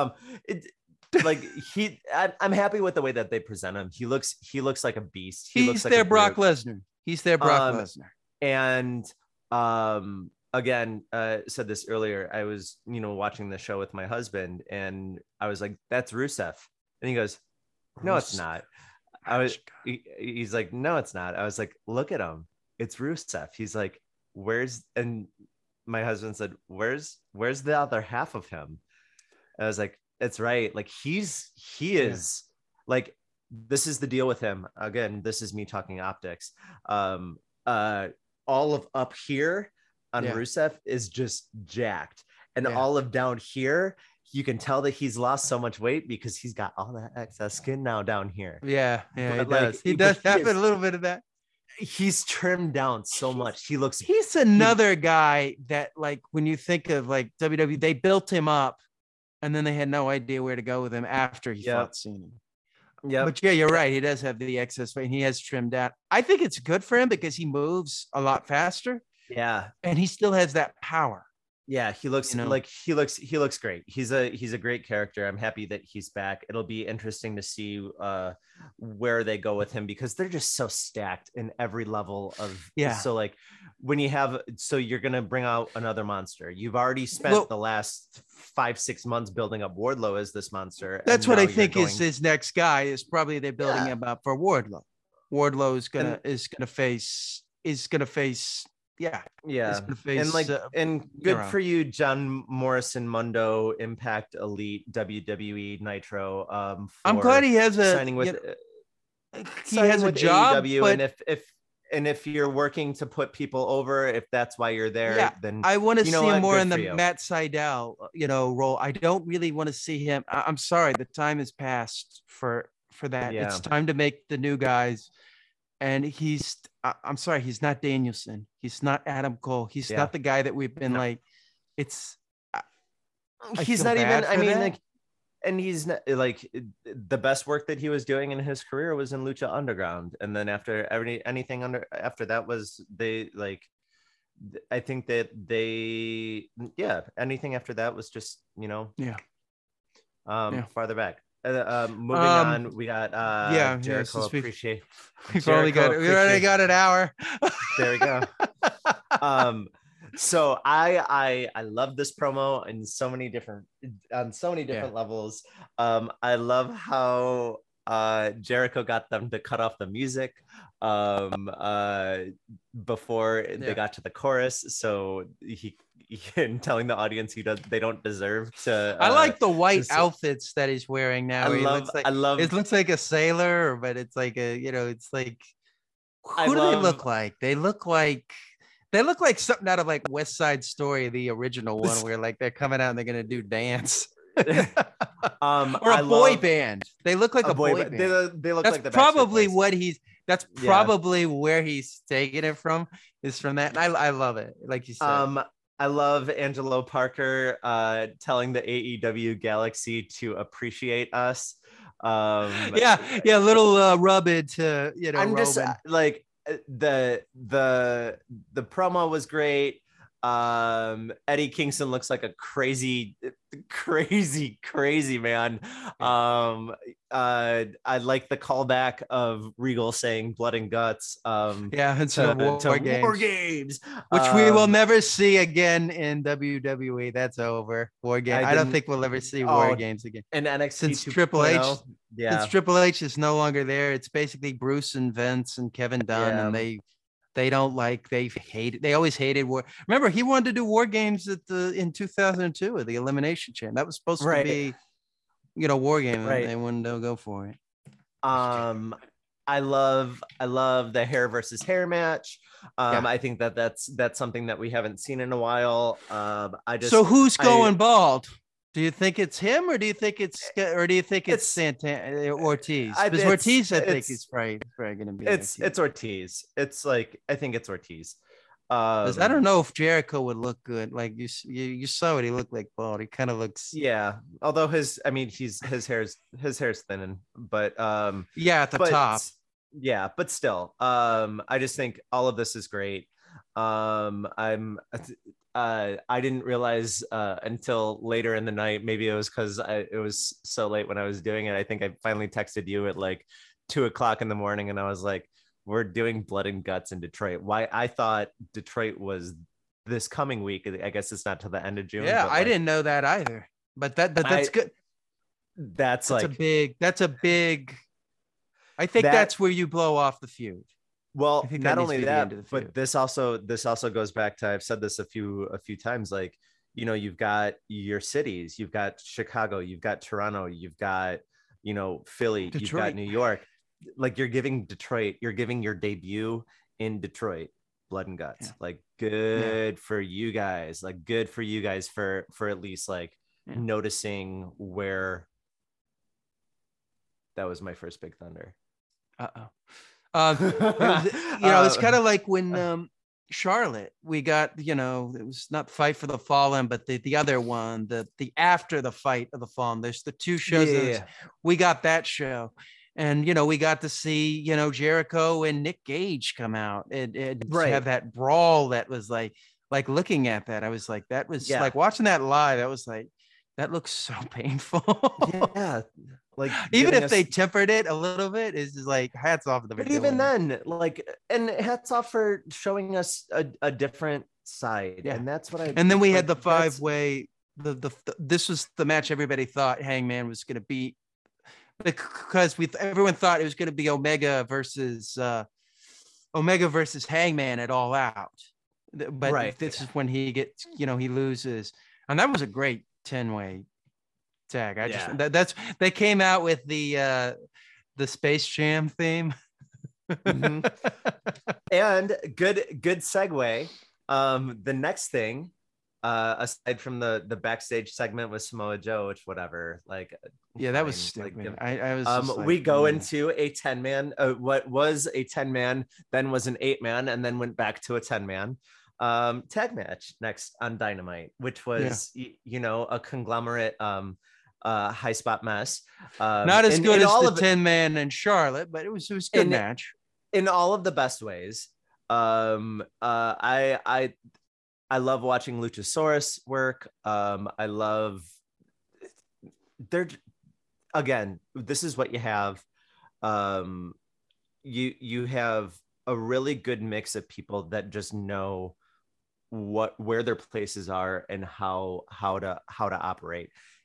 I'm happy with the way that they present him. He looks like a beast. He's their Brock Lesnar. He's their Brock Lesnar. And again, said this earlier. I was watching the show with my husband, and I was like, "That's Rusev," and he goes, "No, it's not." He's like, "No, it's not." I was like, "Look at him. It's Rusev." He's like, "Where's?" And my husband said, "Where's the other half of him?" I was like, "It's right. Like he is like, this is the deal with him." Again, this is me talking optics. All of up here on Rusev is just jacked, and all of down here, you can tell that he's lost so much weight because he's got all that excess skin now down here. He does have a little bit of that. He's trimmed down so much. He's another guy that, like, when you think of like WWE, they built him up and then they had no idea where to go with him after he fought Cena. Yeah, but you're right. He does have the excess weight, and he has trimmed out. I think it's good for him because he moves a lot faster. Yeah, and he still has that power. Yeah, he looks like he looks great. He's a great character. I'm happy that he's back. It'll be interesting to see where they go with him, because they're just so stacked in every level of So like when you're gonna bring out another monster. You've already spent the last 5-6 months building up Wardlow as this monster. That's what I think is his next guy. Is probably they're building him up for Wardlow. Wardlow is gonna face. And good for you, John Morrison, Mundo, Impact, Elite, WWE, Nitro. I'm glad he has signing with a job. AEW, and if you're working to put people over, if that's why you're there, then I want to see him more in the Matt Sydal, role. I don't really want to see him. I'm sorry, the time has passed for that. It's time to make the new guys. And I'm sorry, he's not Danielson. He's not Adam Cole. He's not the guy that we've been he's not even, I mean, like, and he's not like, the best work that he was doing in his career was in Lucha Underground. And then after after that was I think that anything after that was just, farther back. Moving on, we got Jericho appreciate. We've only got an hour. There we go. So I love this promo on so many different levels. I love how Jericho got them to cut off the music before they got to the chorus, so he telling the audience they don't deserve to. I like the white outfits that he's wearing now. It looks like a sailor, but it's like it's like, who do they look like? They look like something out of like West Side Story, the original one, where like they're coming out and they're gonna do dance. Or a boy band. They look like a boy band. They look that's like the probably what he's. That's probably where he's taking it from. Is from that. And I love it. Like you said. I love Angelo Parker telling the AEW Galaxy to appreciate us. Little rub it to I'm Roman. Just like the promo was great. Eddie Kingston looks like a crazy man. I like the callback of Regal saying blood and guts to war games, which we will never see again in WWE. That's over. War games. I don't think we'll ever see war games again. And NXT since Triple H since Triple H is no longer there, it's basically Bruce and Vince and Kevin Dunn, and they always hated war. Remember, he wanted to do war games in 2002 at the Elimination Chamber. That was supposed to be, war game. Right. They wouldn't go for it. I love the hair versus hair match. I think that's something that we haven't seen in a while. So who's going bald? Do you think it's him, or do you think it's Santana Ortiz? Because Ortiz, I think, is probably going to be. It's Ortiz. It's like, I think it's Ortiz. I don't know if Jericho would look good. Like you saw what he looked like bald. He kind of looks. Yeah, although his hair's thinning, but at the top. Yeah, but still, I just think all of this is great. I didn't realize until later in the night, maybe it was because it was so late when I was doing it. I think I finally texted you at like 2:00 in the morning, and I was like, we're doing blood and guts in Detroit. Why? I thought Detroit was this coming week. I guess it's not till the end of June. Yeah, I didn't know that either. But that's good. That's a big. I think that's where you blow off the feud. Well, not only that, but this also goes back to, I've said this a few times, like, you've got your cities, you've got Chicago, you've got Toronto, you've got, Philly, Detroit. You've got New York. Like, you're giving your debut in Detroit blood and guts. Yeah. Like, good for you guys. Like, good for you guys for at least like noticing where. That was my first Big Thunder. It's kind of like when Charlotte, we got, it was not Fight for the Fallen, but the other one, the after the Fight of the Fallen. There's the two shows. We got that show, and we got to see Jericho and Nick Gage come out and have that brawl. That was like looking at that, I was like, that was like watching that live. I was like, that looks so painful. Yeah. Like, even if they tempered it a little bit, is like, hats off to them. But even then, like, and hats off for showing us a different side. Yeah. And that's what and then we had the 5-way. This was the match everybody thought Hangman was going to beat, because everyone thought it was going to be Omega versus Hangman at All Out. But this is when he gets, he loses, and that was a great 10-way tag. They came out with the Space Jam theme. Mm-hmm. And good segue. The next thing, aside from the backstage segment with Samoa Joe, which whatever, like, that was stupid. I was we go into a 10-man, what was a 10-man, then was an 8-man, and then went back to a 10-man tag match next on Dynamite, which was a conglomerate high spot mess, not as good as the 10-man in Charlotte, but it was a good match in all of the best ways. I love watching Luchasaurus work. I love they're again, this is what you have. You have a really good mix of people that just know where their places are and how to operate.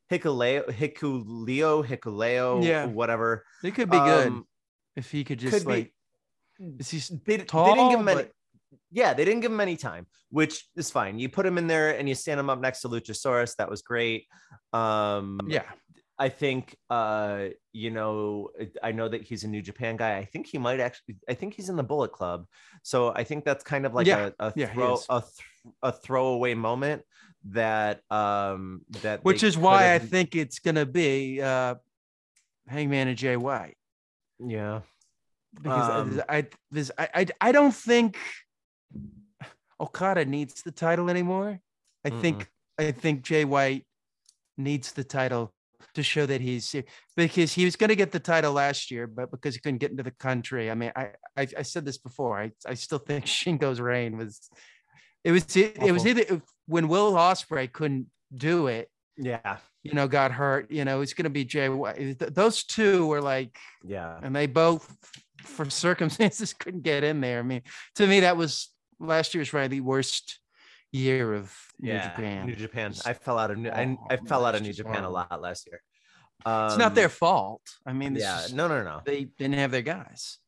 Hikuleo, Yeah, whatever. it could be good if he could just Could is he they tall? didn't give him any. Yeah, they didn't give him any time, which is fine. You put him in there and you stand him up next to Luchasaurus. That was great. Yeah, I think you know, I know that he's a New Japan guy. I think he might actually. I think he's in the Bullet Club. So I think that's kind of like a throwaway moment that which is why I think it's gonna be Hangman and Jay White. Yeah, because I don't think Okada needs the title anymore. I think Jay White needs the title to show that he's, because he was going to get the title last year, but because he couldn't get into the country. I mean, I said this before. I still think Shingo's reign was either when Will Ospreay couldn't do it. Yeah. You know, got hurt. You know, it's going to be Jay White. Those two were like, yeah, and they both, for circumstances, couldn't get in there. I mean, to me, that was last year's probably the worst year of New Japan. New Japan. I fell out of I fell out of New Japan a lot last year. It's not their fault. I mean, no. They didn't have their guys.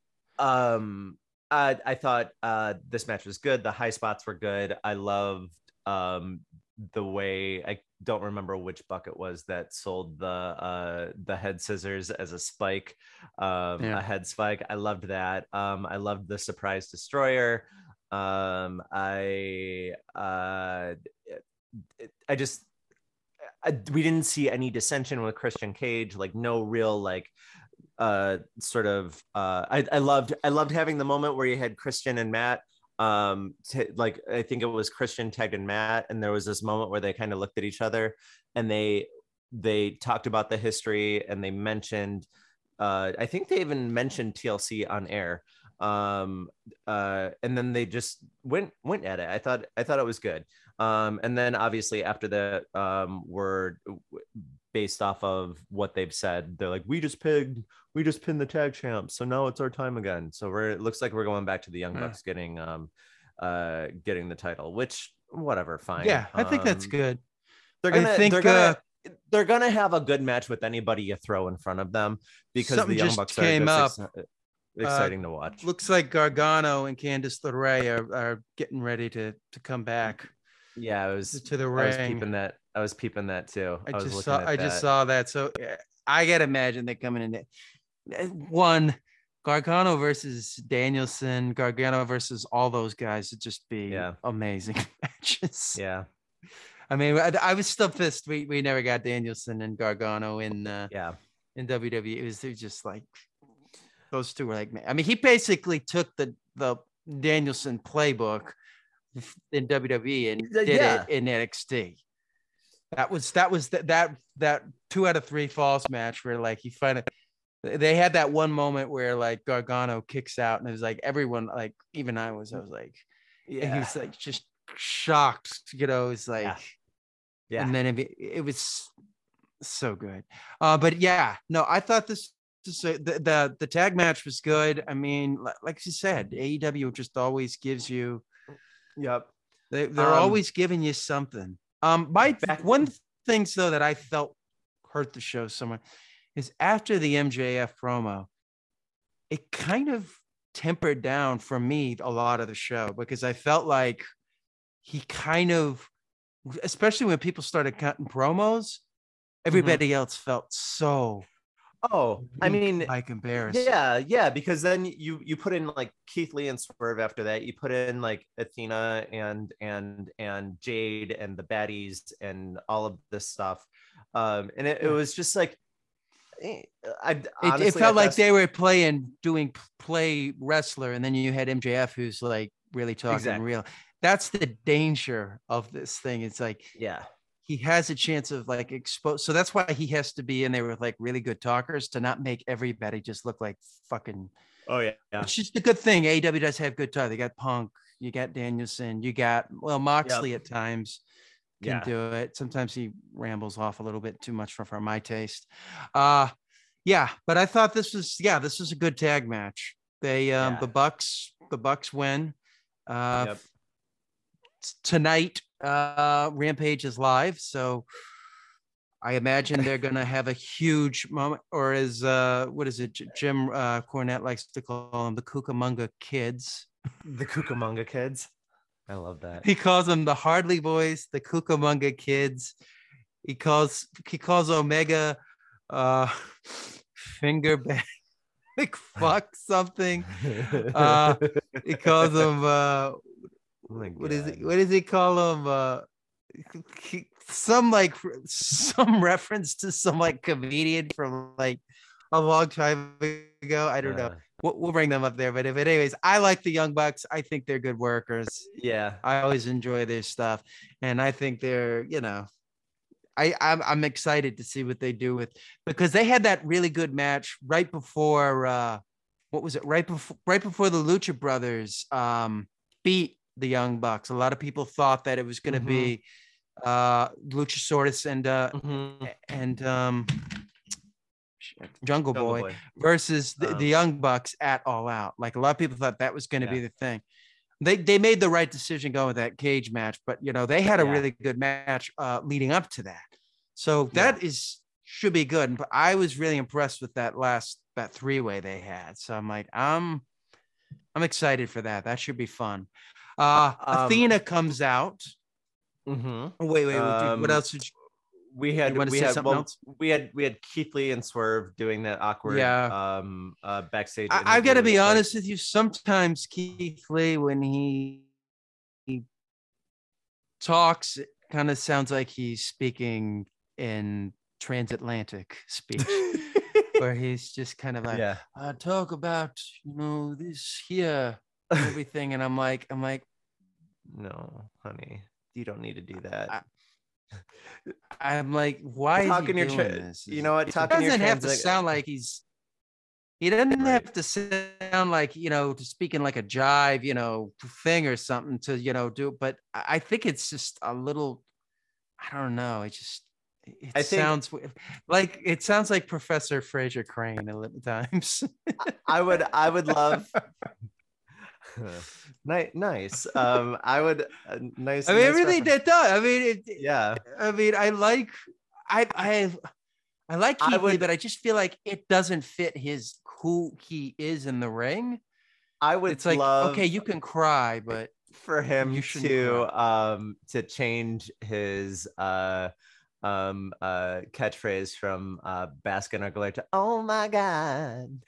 I thought this match was good. The high spots were good. I loved the way, I don't remember which bucket was that sold the head scissors as a spike, a head spike. I loved that. I loved the surprise destroyer. We didn't see any dissension with Christian Cage, like no real like I loved having the moment where you had Christian and Matt, like I think it was Christian tagged in Matt, and there was this moment where they kind of looked at each other and they talked about the history, and they mentioned I think they even mentioned TLC on air, and then they just went at it. I thought it was good, and then obviously after that, were based off of what they've said, they're like, we just pinned the tag champs, so now it's our time again. So it looks like we're going back to the Young Bucks getting the title, which whatever, fine. Yeah, I think that's good. They're gonna have a good match with anybody you throw in front of them, because the Young Bucks came up. Exciting to watch. Looks like Gargano and Candice LeRae are getting ready to come back. Yeah, I was to the ring. I was peeping that too. I just saw that. So I gotta imagine they're coming in. One, Gargano versus Danielson, Gargano versus all those guys would just be amazing matches. Yeah. I mean, I was still pissed we never got Danielson and Gargano in WWE. It was just like, those two were like, man. I mean, he basically took the Danielson playbook in WWE and did it in NXT. That was that 2 out of 3 falls match where like he finally, they had that one moment where like Gargano kicks out, and it was like everyone, like even I was like, and he was like just shocked, you know. It's like, and then it was so good. But yeah, no, I thought the tag match was good. I mean, like you said, AEW just always gives you. Yep. They're always giving you something. One things though that I felt hurt the show so much is after the MJF promo, it kind of tempered down for me a lot of the show, because I felt like he kind of, especially when people started cutting promos, everybody else felt so. Oh, I mean, by comparison. Yeah, because then you put in like Keith Lee and Swerve after that. You put in like Athena and Jade and the baddies and all of this stuff. And it was just like, it felt like they were doing play wrestler, and then you had MJF who's like really talking real. That's the danger of this thing. It's like, he has a chance of like expose. So that's why he has to be in there with like really good talkers to not make everybody just look like fucking Oh yeah. It's just a good thing. AEW does have good talent. They got Punk, you got Danielson, you got Moxley at times can do it. Sometimes he rambles off a little bit too much for my taste. Yeah, but I thought this was a good tag match. They the Bucks win. Tonight Rampage is live, so I imagine they're gonna have a huge moment, or as what is it, Jim Cornette likes to call them, the Cucamonga Kids. The Cucamonga Kids. I love that. He calls them the Hardly Boys, the Cucamonga Kids. He calls Omega finger bag fuck something. He calls them what does he call them? Some reference to some like comedian from like a long time ago. I don't know. We'll bring them up there. But anyways, I like the Young Bucks. I think they're good workers. Yeah. I always enjoy their stuff. And I think they're, I'm excited to see what they do with, because they had that really good match right before what was it? Right before the Lucha Brothers beat the Young Bucks. A lot of people thought that it was going to be Luchasaurus and Jungle Boy versus the Young Bucks at All Out. Like a lot of people thought that was going to be the thing. They made the right decision going with that cage match, but they had a really good match leading up to that. So that should be good. But I was really impressed with that three-way they had. So I'm like, I'm excited for that. That should be fun. Athena comes out. Mm-hmm. Wait. What else did you? We had Keith Lee and Swerve doing that awkward backstage. I've got to be honest with you. Sometimes Keith Lee, when he talks, it kind of sounds like he's speaking in transatlantic speech, where he's just kind of like, talk about this here and everything, and I'm like, no, honey, you don't need to do that. I'm like, why is he doing this? You know what? He doesn't have to sound like he's. He doesn't have to sound like to speak in like a jive thing or something to do. But I think it's just a little. I don't know. It sounds like Professor Fraser Crane at times. I would love. Nice. I would nice. I mean, everything that does. I mean, I mean, I like Keith Lee, but I just feel like it doesn't fit who he is in the ring. It's like, okay, you can cry, but for him to change his catchphrase from Baskin or Galacta, oh my god.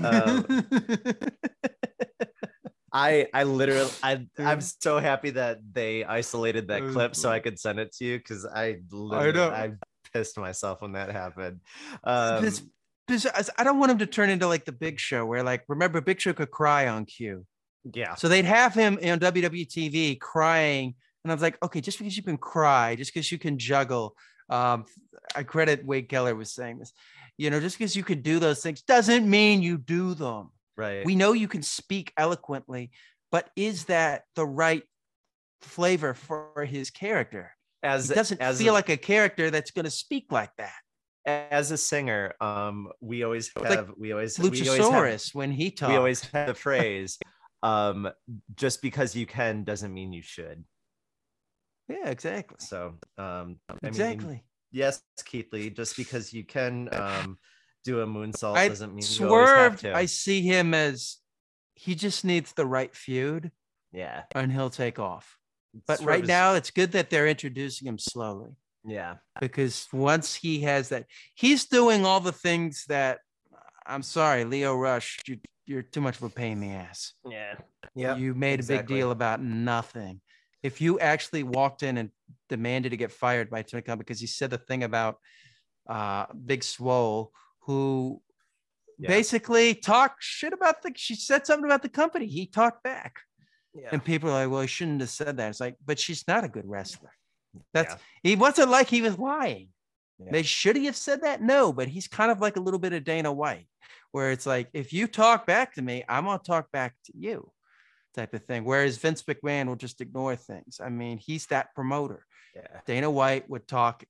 I'm so happy that they isolated that clip so I could send it to you, because I pissed myself when that happened. I don't want him to turn into like the Big Show, where like, remember, Big Show could cry on cue. Yeah. So they'd have him on WWE TV crying, and I was like, okay, just because you can cry, just because you can juggle. I credit Wade Keller was saying this. Just because you can do those things doesn't mean you do them. Right. We know you can speak eloquently, but is that the right flavor for his character? He doesn't feel like a character that's going to speak like that. As a singer, we always have Luchasaurus when he talks. We always have the phrase, just because you can doesn't mean you should. Yeah, exactly. So, exactly. I mean, yes, Keith Lee, just because you can do a moonsault doesn't mean Swerve, you always have to. I see him as he just needs the right feud. Yeah. And he'll take off. But Swerve now it's good that they're introducing him slowly. Yeah. Because once he has that, he's doing all the things that, I'm sorry, Leo Rush, you're too much of a pain in the ass. Yeah. Yeah. You made a big deal about nothing. If you actually walked in and demanded to get fired by Tony Khan because he said the thing about Big Swole, who basically talked shit about she said something about the company. He talked back. Yeah. And people are like, well, he shouldn't have said that. It's like, but she's not a good wrestler. He wasn't like he was lying. They should he have said that? No, but he's kind of like a little bit of Dana White, where it's like, if you talk back to me, I'm gonna talk back to you, type of thing. Whereas Vince McMahon will just ignore things. I mean, he's that promoter. Yeah. Dana White would talk,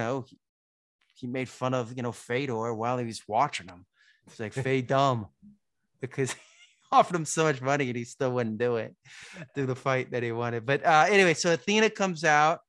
he made fun of, Fedor while he was watching him. It's like, Fade dumb, because he offered him so much money and he still wouldn't do it, do the fight that he wanted. But anyway, so Athena comes out.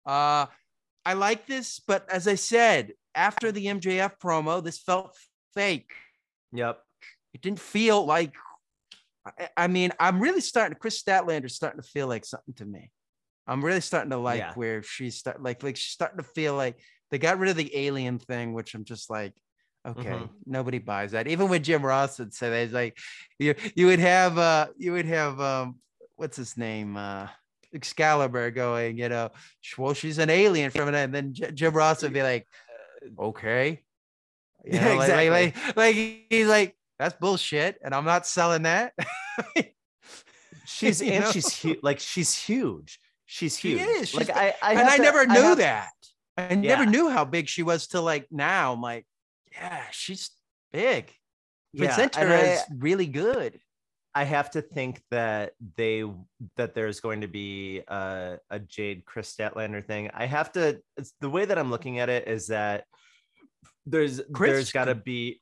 I like this, but as I said, after the MJF promo, this felt fake. Yep. It didn't feel like, I mean, I'm really starting, Chris Statlander's starting to feel like something to me. I'm really starting to like where she's like she's starting to feel like they got rid of the alien thing, which I'm just like, okay, nobody buys that. Even when Jim Ross would say that, it's like, you would have what's his name? Excalibur going, well, she's an alien from it, and then Jim Ross would be like, okay, exactly. like he's like, that's bullshit, and I'm not selling that. She's huge. She's huge. She's huge. She is. Like I never knew that. I never knew how big she was till like now. I'm like, yeah, she's big. Presenter is really good. I have to think that there's going to be a Jade Chris Statlander thing. The way that I'm looking at it is that there's got to be,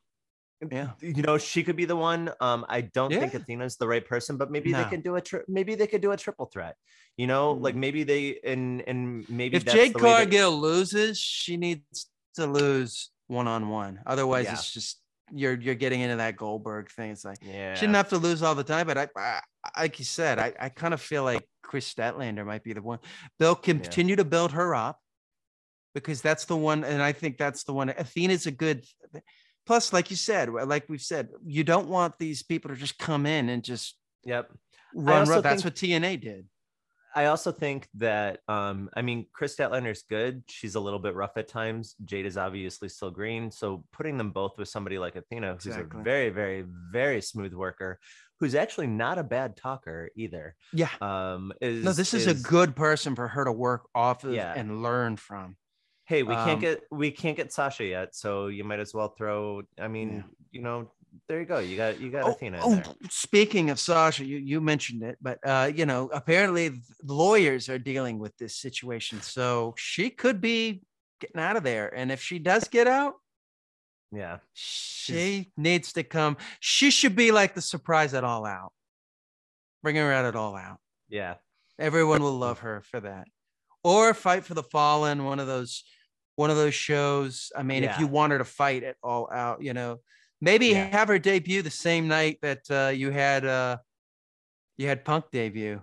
she could be the one. I don't think Athena's the right person, but maybe they could do a triple threat. Like maybe maybe if Jade Cargill loses, she needs to lose one-on-one. Otherwise, it's just you're getting into that Goldberg thing. It's like, she didn't have to lose all the time, but I like you said, I kind of feel like Chris Statlander might be the one. They'll continue to build her up because that's the one, and I think that's the one. Athena's a good. Plus, like you said, like we've said, you don't want these people to just come in and just run. That's what TNA did. I also think that, Chris Statlander's good. She's a little bit rough at times. Jade is obviously still green. So putting them both with somebody like Athena, who's a very, very, very smooth worker, who's actually not a bad talker either. Yeah. This is a good person for her to work off of and learn from. Hey, we can't get Sasha yet, so you might as well throw. There you go. You got Athena. In there. Speaking of Sasha, you mentioned it, but apparently the lawyers are dealing with this situation, so she could be getting out of there. And if she does get out, she needs to come. She should be like the surprise at All Out. Bring her out at All Out. Yeah, everyone will love her for that. Or Fight for the Fallen, one of those shows. I mean, if you want her to fight at All Out, maybe have her debut the same night that you had Punk debut.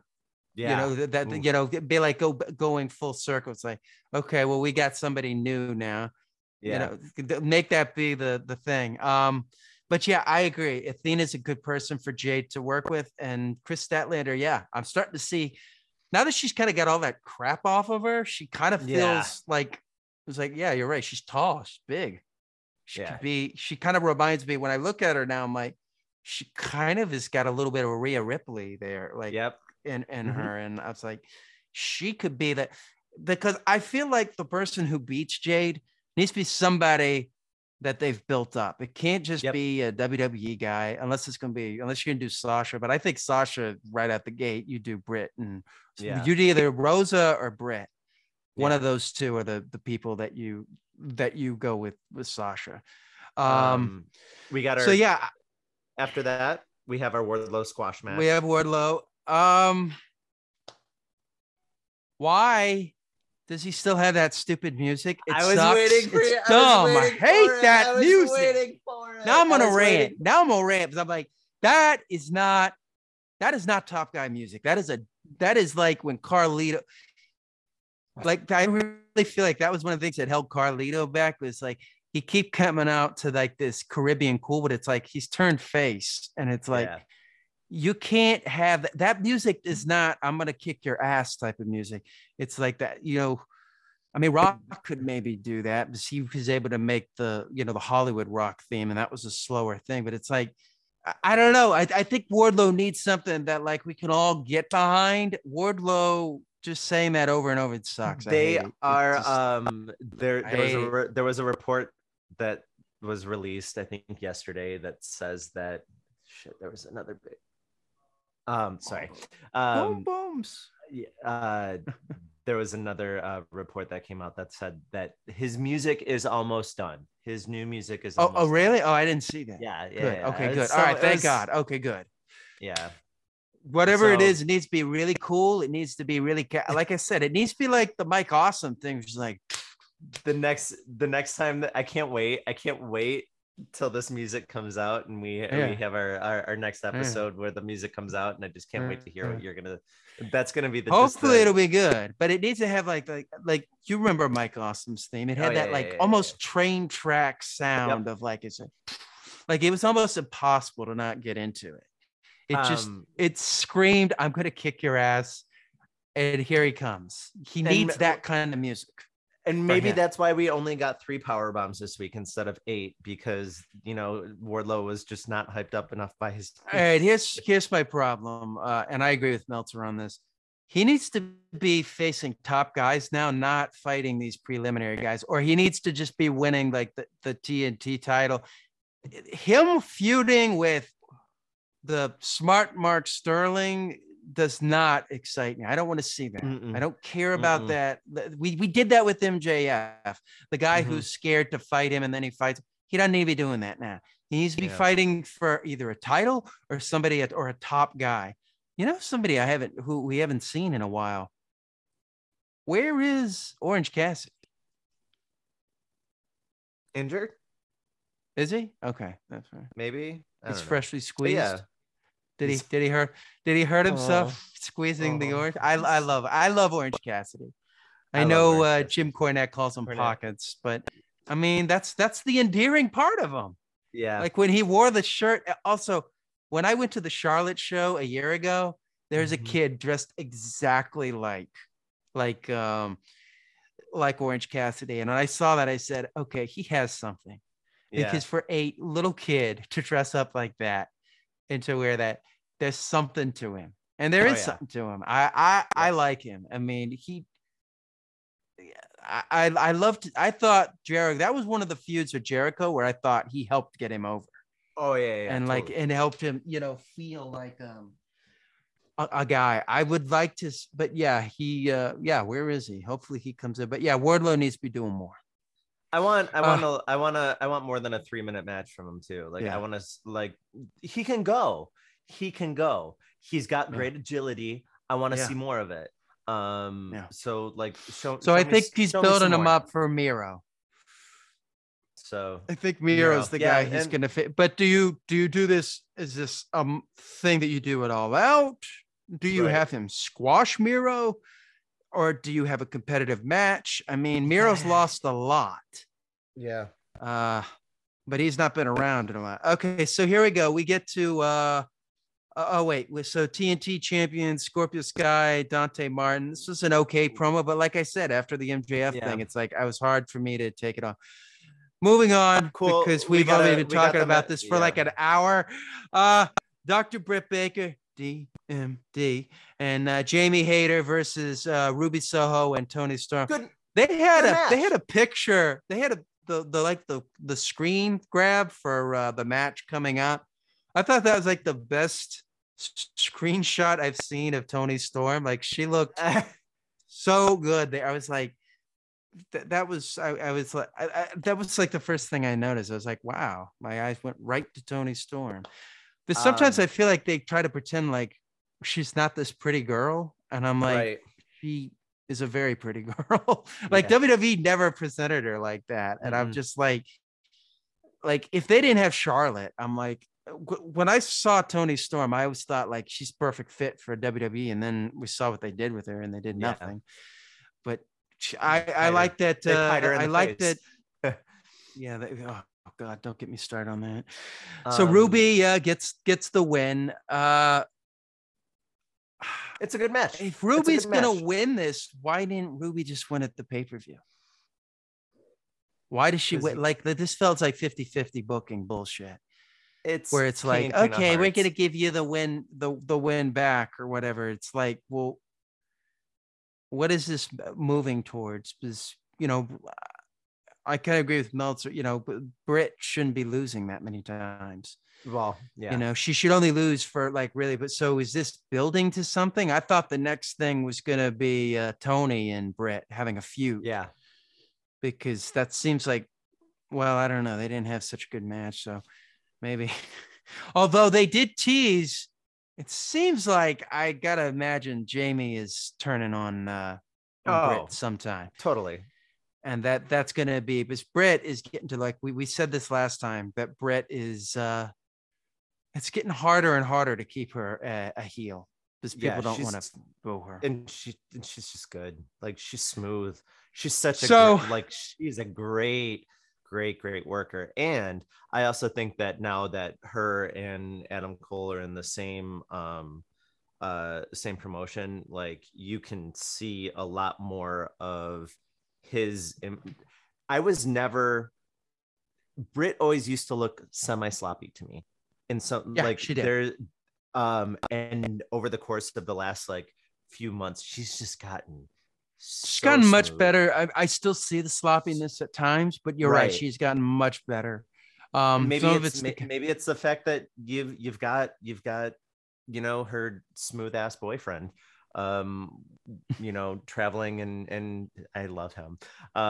Be like going full circle. It's like, okay, well, we got somebody new now. Make that be the thing. But I agree. Athena's a good person for Jade to work with, and Chris Statlander. I'm starting to see now that she's kind of got all that crap off of her. She kind of feels like it's like, you're right. She's tall. She's big. She kind of reminds me when I look at her now, I'm like, she kind of has got a little bit of a Rhea Ripley there, like in her. And I was like, she could be that, because I feel like the person who beats Jade needs to be somebody that they've built up. It can't just be a WWE guy unless you're going to do Sasha. But I think Sasha right out the gate, you do Britt, and you'd either Rosa or Britt. One of those two are the people that you go with Sasha. We got our after that we have our Wardlow squash match. We have Wardlow. Why does he still have that stupid music? It sucks. Waiting for it's dumb. I hate that music. Now I'm gonna rant. Now I'm gonna rant because I'm like, that is not Top Guy music. That is like when Carlito. Like, I really feel like that was one of the things that held Carlito back, was like he keep coming out to like this Caribbean cool, but it's like he's turned face, and it's like you can't have that music. Is not I'm gonna kick your ass type of music. It's like that, I mean, Rock could maybe do that because he was able to make the Hollywood Rock theme, and that was a slower thing. But it's like, I don't know. I think Wardlow needs something that like we can all get behind. Wardlow just saying that over and over, it sucks. They are just, there was a report that was released, I think yesterday, that says that there was another big sorry. Boom booms. There was another report that came out that said that his music is almost done. His new music is almost Oh really? done. Oh, I didn't see that. Yeah. Good. Okay, good. All right, thank God. Okay, good. Yeah. Whatever it is, it needs to be really cool. It needs to be really, like I said, it needs to be like the Mike Awesome thing, which is like the next time that I can't wait till this music comes out and we have our next episode where the music comes out, and I just can't wait to hear what that's gonna be. Hopefully it'll be good, but it needs to have like you remember Mike Awesome's theme. It had almost train track sound of like it was almost impossible to not get into it. It screamed, "I'm gonna kick your ass," and here he comes. He needs that kind of music. And maybe that's why we only got 3 power bombs this week instead of 8, because Wardlow was just not hyped up enough by his team. All right, here's my problem, and I agree with Meltzer on this. He needs to be facing top guys now, not fighting these preliminary guys, or he needs to just be winning like the TNT title. Him feuding with the smart Mark Sterling does not excite me. I don't want to see that. I don't care about that. We did that with MJF, the guy who's scared to fight him and then he fights. He doesn't need to be doing that now. He needs to be fighting for either a title or somebody or a top guy. Somebody who we haven't seen in a while. Where is Orange Cassidy? Injured? Is he? Okay, that's right. Maybe he's freshly squeezed. Yeah. Did he hurt himself squeezing the orange? I love Orange Cassidy. I know Jim Cornette calls them pockets, but I mean that's the endearing part of him. Yeah. Like when he wore the shirt. Also, when I went to the Charlotte show a year ago, there's a kid dressed exactly like Orange Cassidy, and when I saw that, I said, okay, he has something. Because for a little kid to dress up like that and to wear that, there's something to him, and there is something to him. I like him. I mean, I thought Jericho, that was one of the feuds with Jericho where I thought he helped get him over. Oh yeah. And totally. And helped him, feel like a guy. I would like to, but where is he? Hopefully he comes in. But Wardlow needs to be doing more. I want more than a 3-minute match from him too. I want to he can go. He's got great agility. I want to see more of it. So I think he's building him up for Miro. So I think Miro's the guy he's going to fit. But do you do this? Is this thing that you do it all out? Do you have him squash Miro? Or do you have a competitive match? I mean, Miro's lost a lot. Yeah. But he's not been around in a while. Okay, so here we go. We get to so TNT champion Scorpio Sky, Dante Martin. This was an okay promo, but like I said, after the MJF thing, it's like it was hard for me to take it off. Moving on, because we've already been talking about this for like an hour. Dr. Britt Baker, DMD, and Jamie Hayter versus Ruby Soho and Tony Storm. They had a picture. They had the screen grab for the match coming up. I thought that was like the best screenshot I've seen of Tony Storm. Like she looked so good there. I was like, that was like the first thing I noticed. I was like, wow, my eyes went right to Tony Storm. But sometimes I feel like they try to pretend like she's not this pretty girl, and I'm like, she is a very pretty girl. Like WWE never presented her like that, and I'm just like if they didn't have Charlotte, I'm like, when I saw Tony Storm, I always thought like she's perfect fit for WWE, and then we saw what they did with her, and they did nothing. But I like that. I like that. Yeah. Oh God, don't get me started on that. So Ruby gets the win. It's a good match. If Ruby's gonna win this, why didn't Ruby just win at the pay-per-view? Why does she win? Like this felt like 50-50 booking bullshit. It's where it's like, okay, we're gonna give you the win back or whatever. It's like, well, what is this moving towards? Because, I kind of agree with Meltzer, but Britt shouldn't be losing that many times. Well, yeah. She should only lose for like really, but so is this building to something? I thought the next thing was going to be Tony and Britt having a feud. Yeah. Because that seems like, well, I don't know. They didn't have such a good match. So maybe, although they did tease, it seems like I got to imagine Jamie is turning on Britt sometime. Totally. And that's going to be, because Britt is getting to, like, we said this last time, that Britt is, it's getting harder and harder to keep her a heel because people don't want to boo her. And she's just good. Like, she's smooth. She's such she's a great worker. And I also think that now that her and Adam Cole are in the same promotion, like, you can see a lot more of his. Britt always used to look semi-sloppy to me. And so she did. There, and over the course of the last like few months, she's gotten much better. I still see the sloppiness at times, but you're right. She's gotten much better. Maybe it's the fact that you've got her smooth ass boyfriend, traveling, and I love him.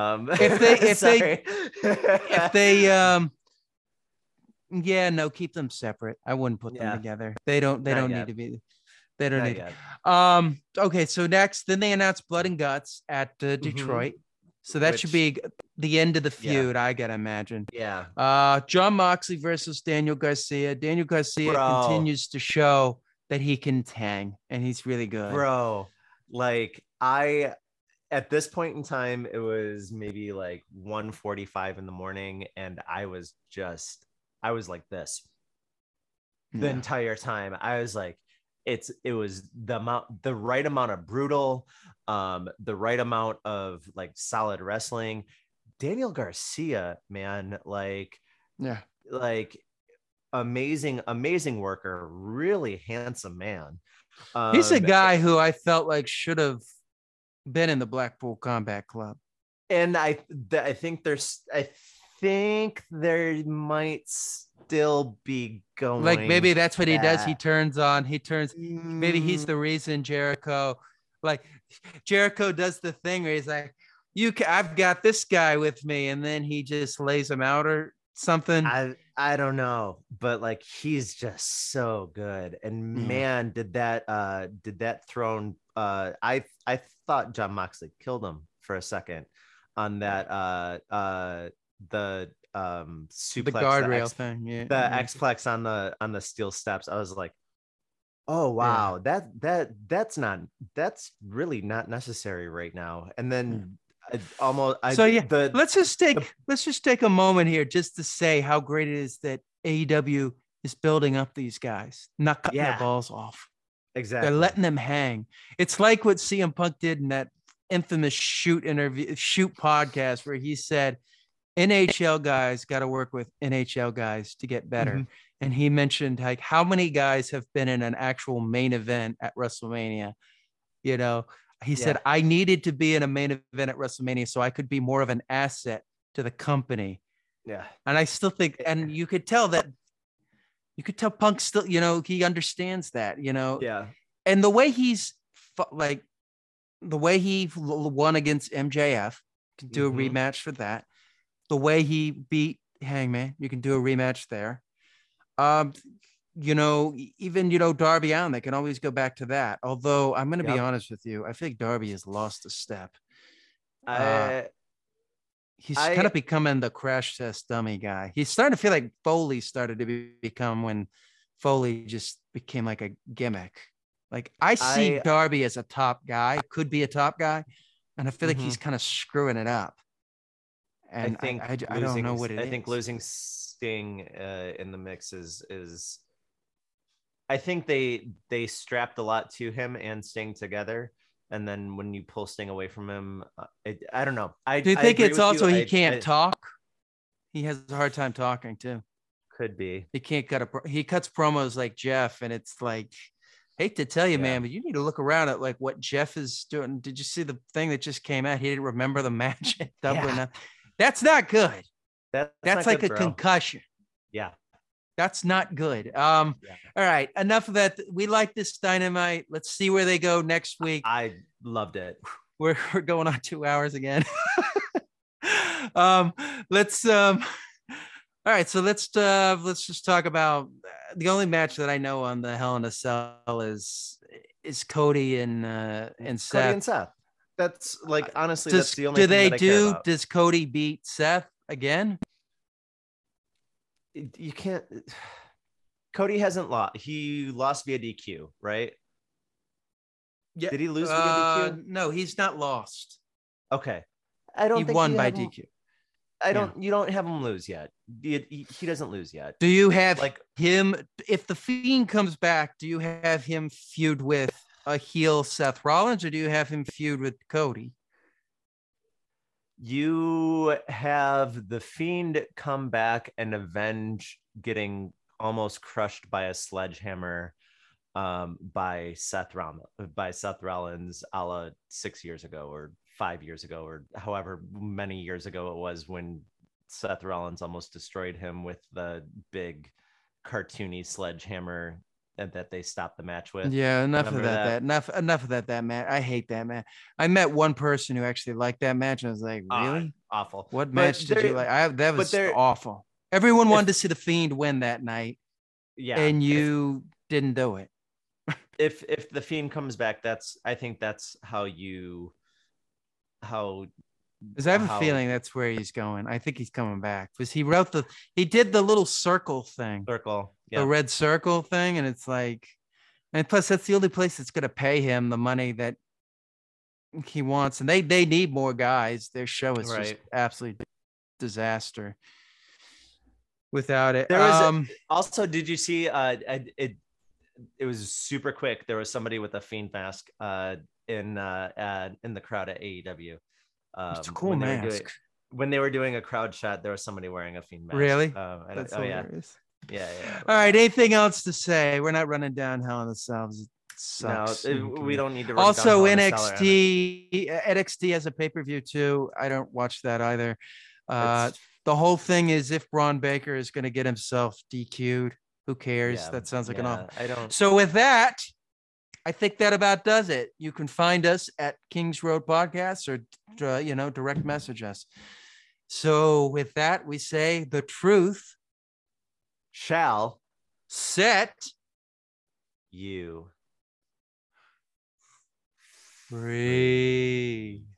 Keep them separate. I wouldn't put them together. They don't need to be. They don't need. Okay, so next, then they announced Blood and Guts at Detroit. So that should be the end of the feud, I gotta imagine. Yeah. Jon Moxley versus Daniel Garcia. Daniel Garcia continues to show that he can hang, and he's really good. Bro, like, at this point in time, it was maybe like 1:45 in the morning, and I was like this the entire time. I was like, it was the right amount of brutal, the right amount of like solid wrestling. Daniel Garcia, man, like amazing worker, really handsome man. He's a guy who I felt like should have been in the Blackpool Combat Club. And I think there might still be going. Like, maybe that's what he does. Maybe he's the reason Jericho does the thing where he's like, I've got this guy with me, and then he just lays him out or something. I don't know, but like, he's just so good. And man, did that throne, I thought Jon Moxley killed him for a second on that the suplex, the guardrail thing, the X-Plex on the steel steps. I was like, oh wow, that's really not necessary right now. And then let's just take a moment here just to say how great it is that AEW is building up these guys, not cutting their balls off. Exactly. They're letting them hang. It's like what CM Punk did in that infamous shoot podcast where he said NHL guys got to work with NHL guys to get better. And he mentioned like how many guys have been in an actual main event at WrestleMania. He said, I needed to be in a main event at WrestleMania so I could be more of an asset to the company. Yeah. And I still think, and you could tell Punk still, he understands that, Yeah. And the way he won against MJF, can do a rematch for that. The way he beat Hangman, you can do a rematch there. Even Darby Allin, they can always go back to that. Although I'm going to be honest with you, I think Darby has lost a step. He's kind of becoming the crash test dummy guy. He's starting to feel like Foley started to become when Foley just became like a gimmick. Like, I see Darby as a top guy, could be a top guy, and I feel like he's kind of screwing it up. And I don't know what it is. I think losing Sting in the mix is I think they strapped a lot to him and Sting together, and then when you pull Sting away from him, I don't know. Do you think it's also he can't talk? He has a hard time talking too. Could be. He can't he cuts promos like Jeff, and it's like hate to tell you, man, but you need to look around at like what Jeff is doing. Did you see the thing that just came out? He didn't remember the match at Dublin. Yeah. That's not good. That's like good, a concussion. Yeah. That's not good. All right. Enough of that. We like this Dynamite. Let's see where they go next week. I loved it. We're going on 2 hours again. Let's all right, so let's just talk about the only match that I know on the Hell in a Cell is Cody and Seth. Cody and Seth. That's like honestly, that's the only. Does Cody beat Seth again? You can't. Cody hasn't lost. He lost via DQ, right? Yeah. Did he lose via DQ? No, he's not lost. Okay, I don't. He won by DQ. I don't. You don't have him lose yet. He doesn't lose yet. Do you have like him? If the Fiend comes back, do you have him feud with a heel Seth Rollins, or do you have him feud with Cody? You have the Fiend come back and avenge getting almost crushed by a sledgehammer by Seth Rollins a la 6 years ago or 5 years ago or however many years ago it was when Seth Rollins almost destroyed him with the big cartoony sledgehammer that they stopped the match with. Yeah, enough of that. Enough of that match. I hate that match. I met one person who actually liked that match, and I was like, really? Awful. What match did you like? That was awful. Everyone wanted to see the Fiend win that night. Yeah. And you didn't do it. If the Fiend comes back, I think that's because I have a feeling that's where he's going. I think he's coming back because he did the little circle thing. The red circle thing. And it's like, and plus that's the only place that's going to pay him the money that he wants. And they need more guys. Their show is just absolute disaster without it. There was also, did you see it was super quick. There was somebody with a Fiend mask in the crowd at AEW. It's a cool mask. When they were doing a crowd shot, there was somebody wearing a Fiend mask. Really? That's hilarious. Yeah. All right. Anything else to say? We're not running down Hell in a Cell. It sucks. No, we don't need to. Also, NXT has a pay-per-view too. I don't watch that either. The whole thing is if Braun Baker is going to get himself DQ'd, who cares? Yeah, that sounds like an awful. I don't. So with that, I think that about does it. You can find us at Kings Road Podcasts or, direct message us. So with that, we say the truth shall set you free.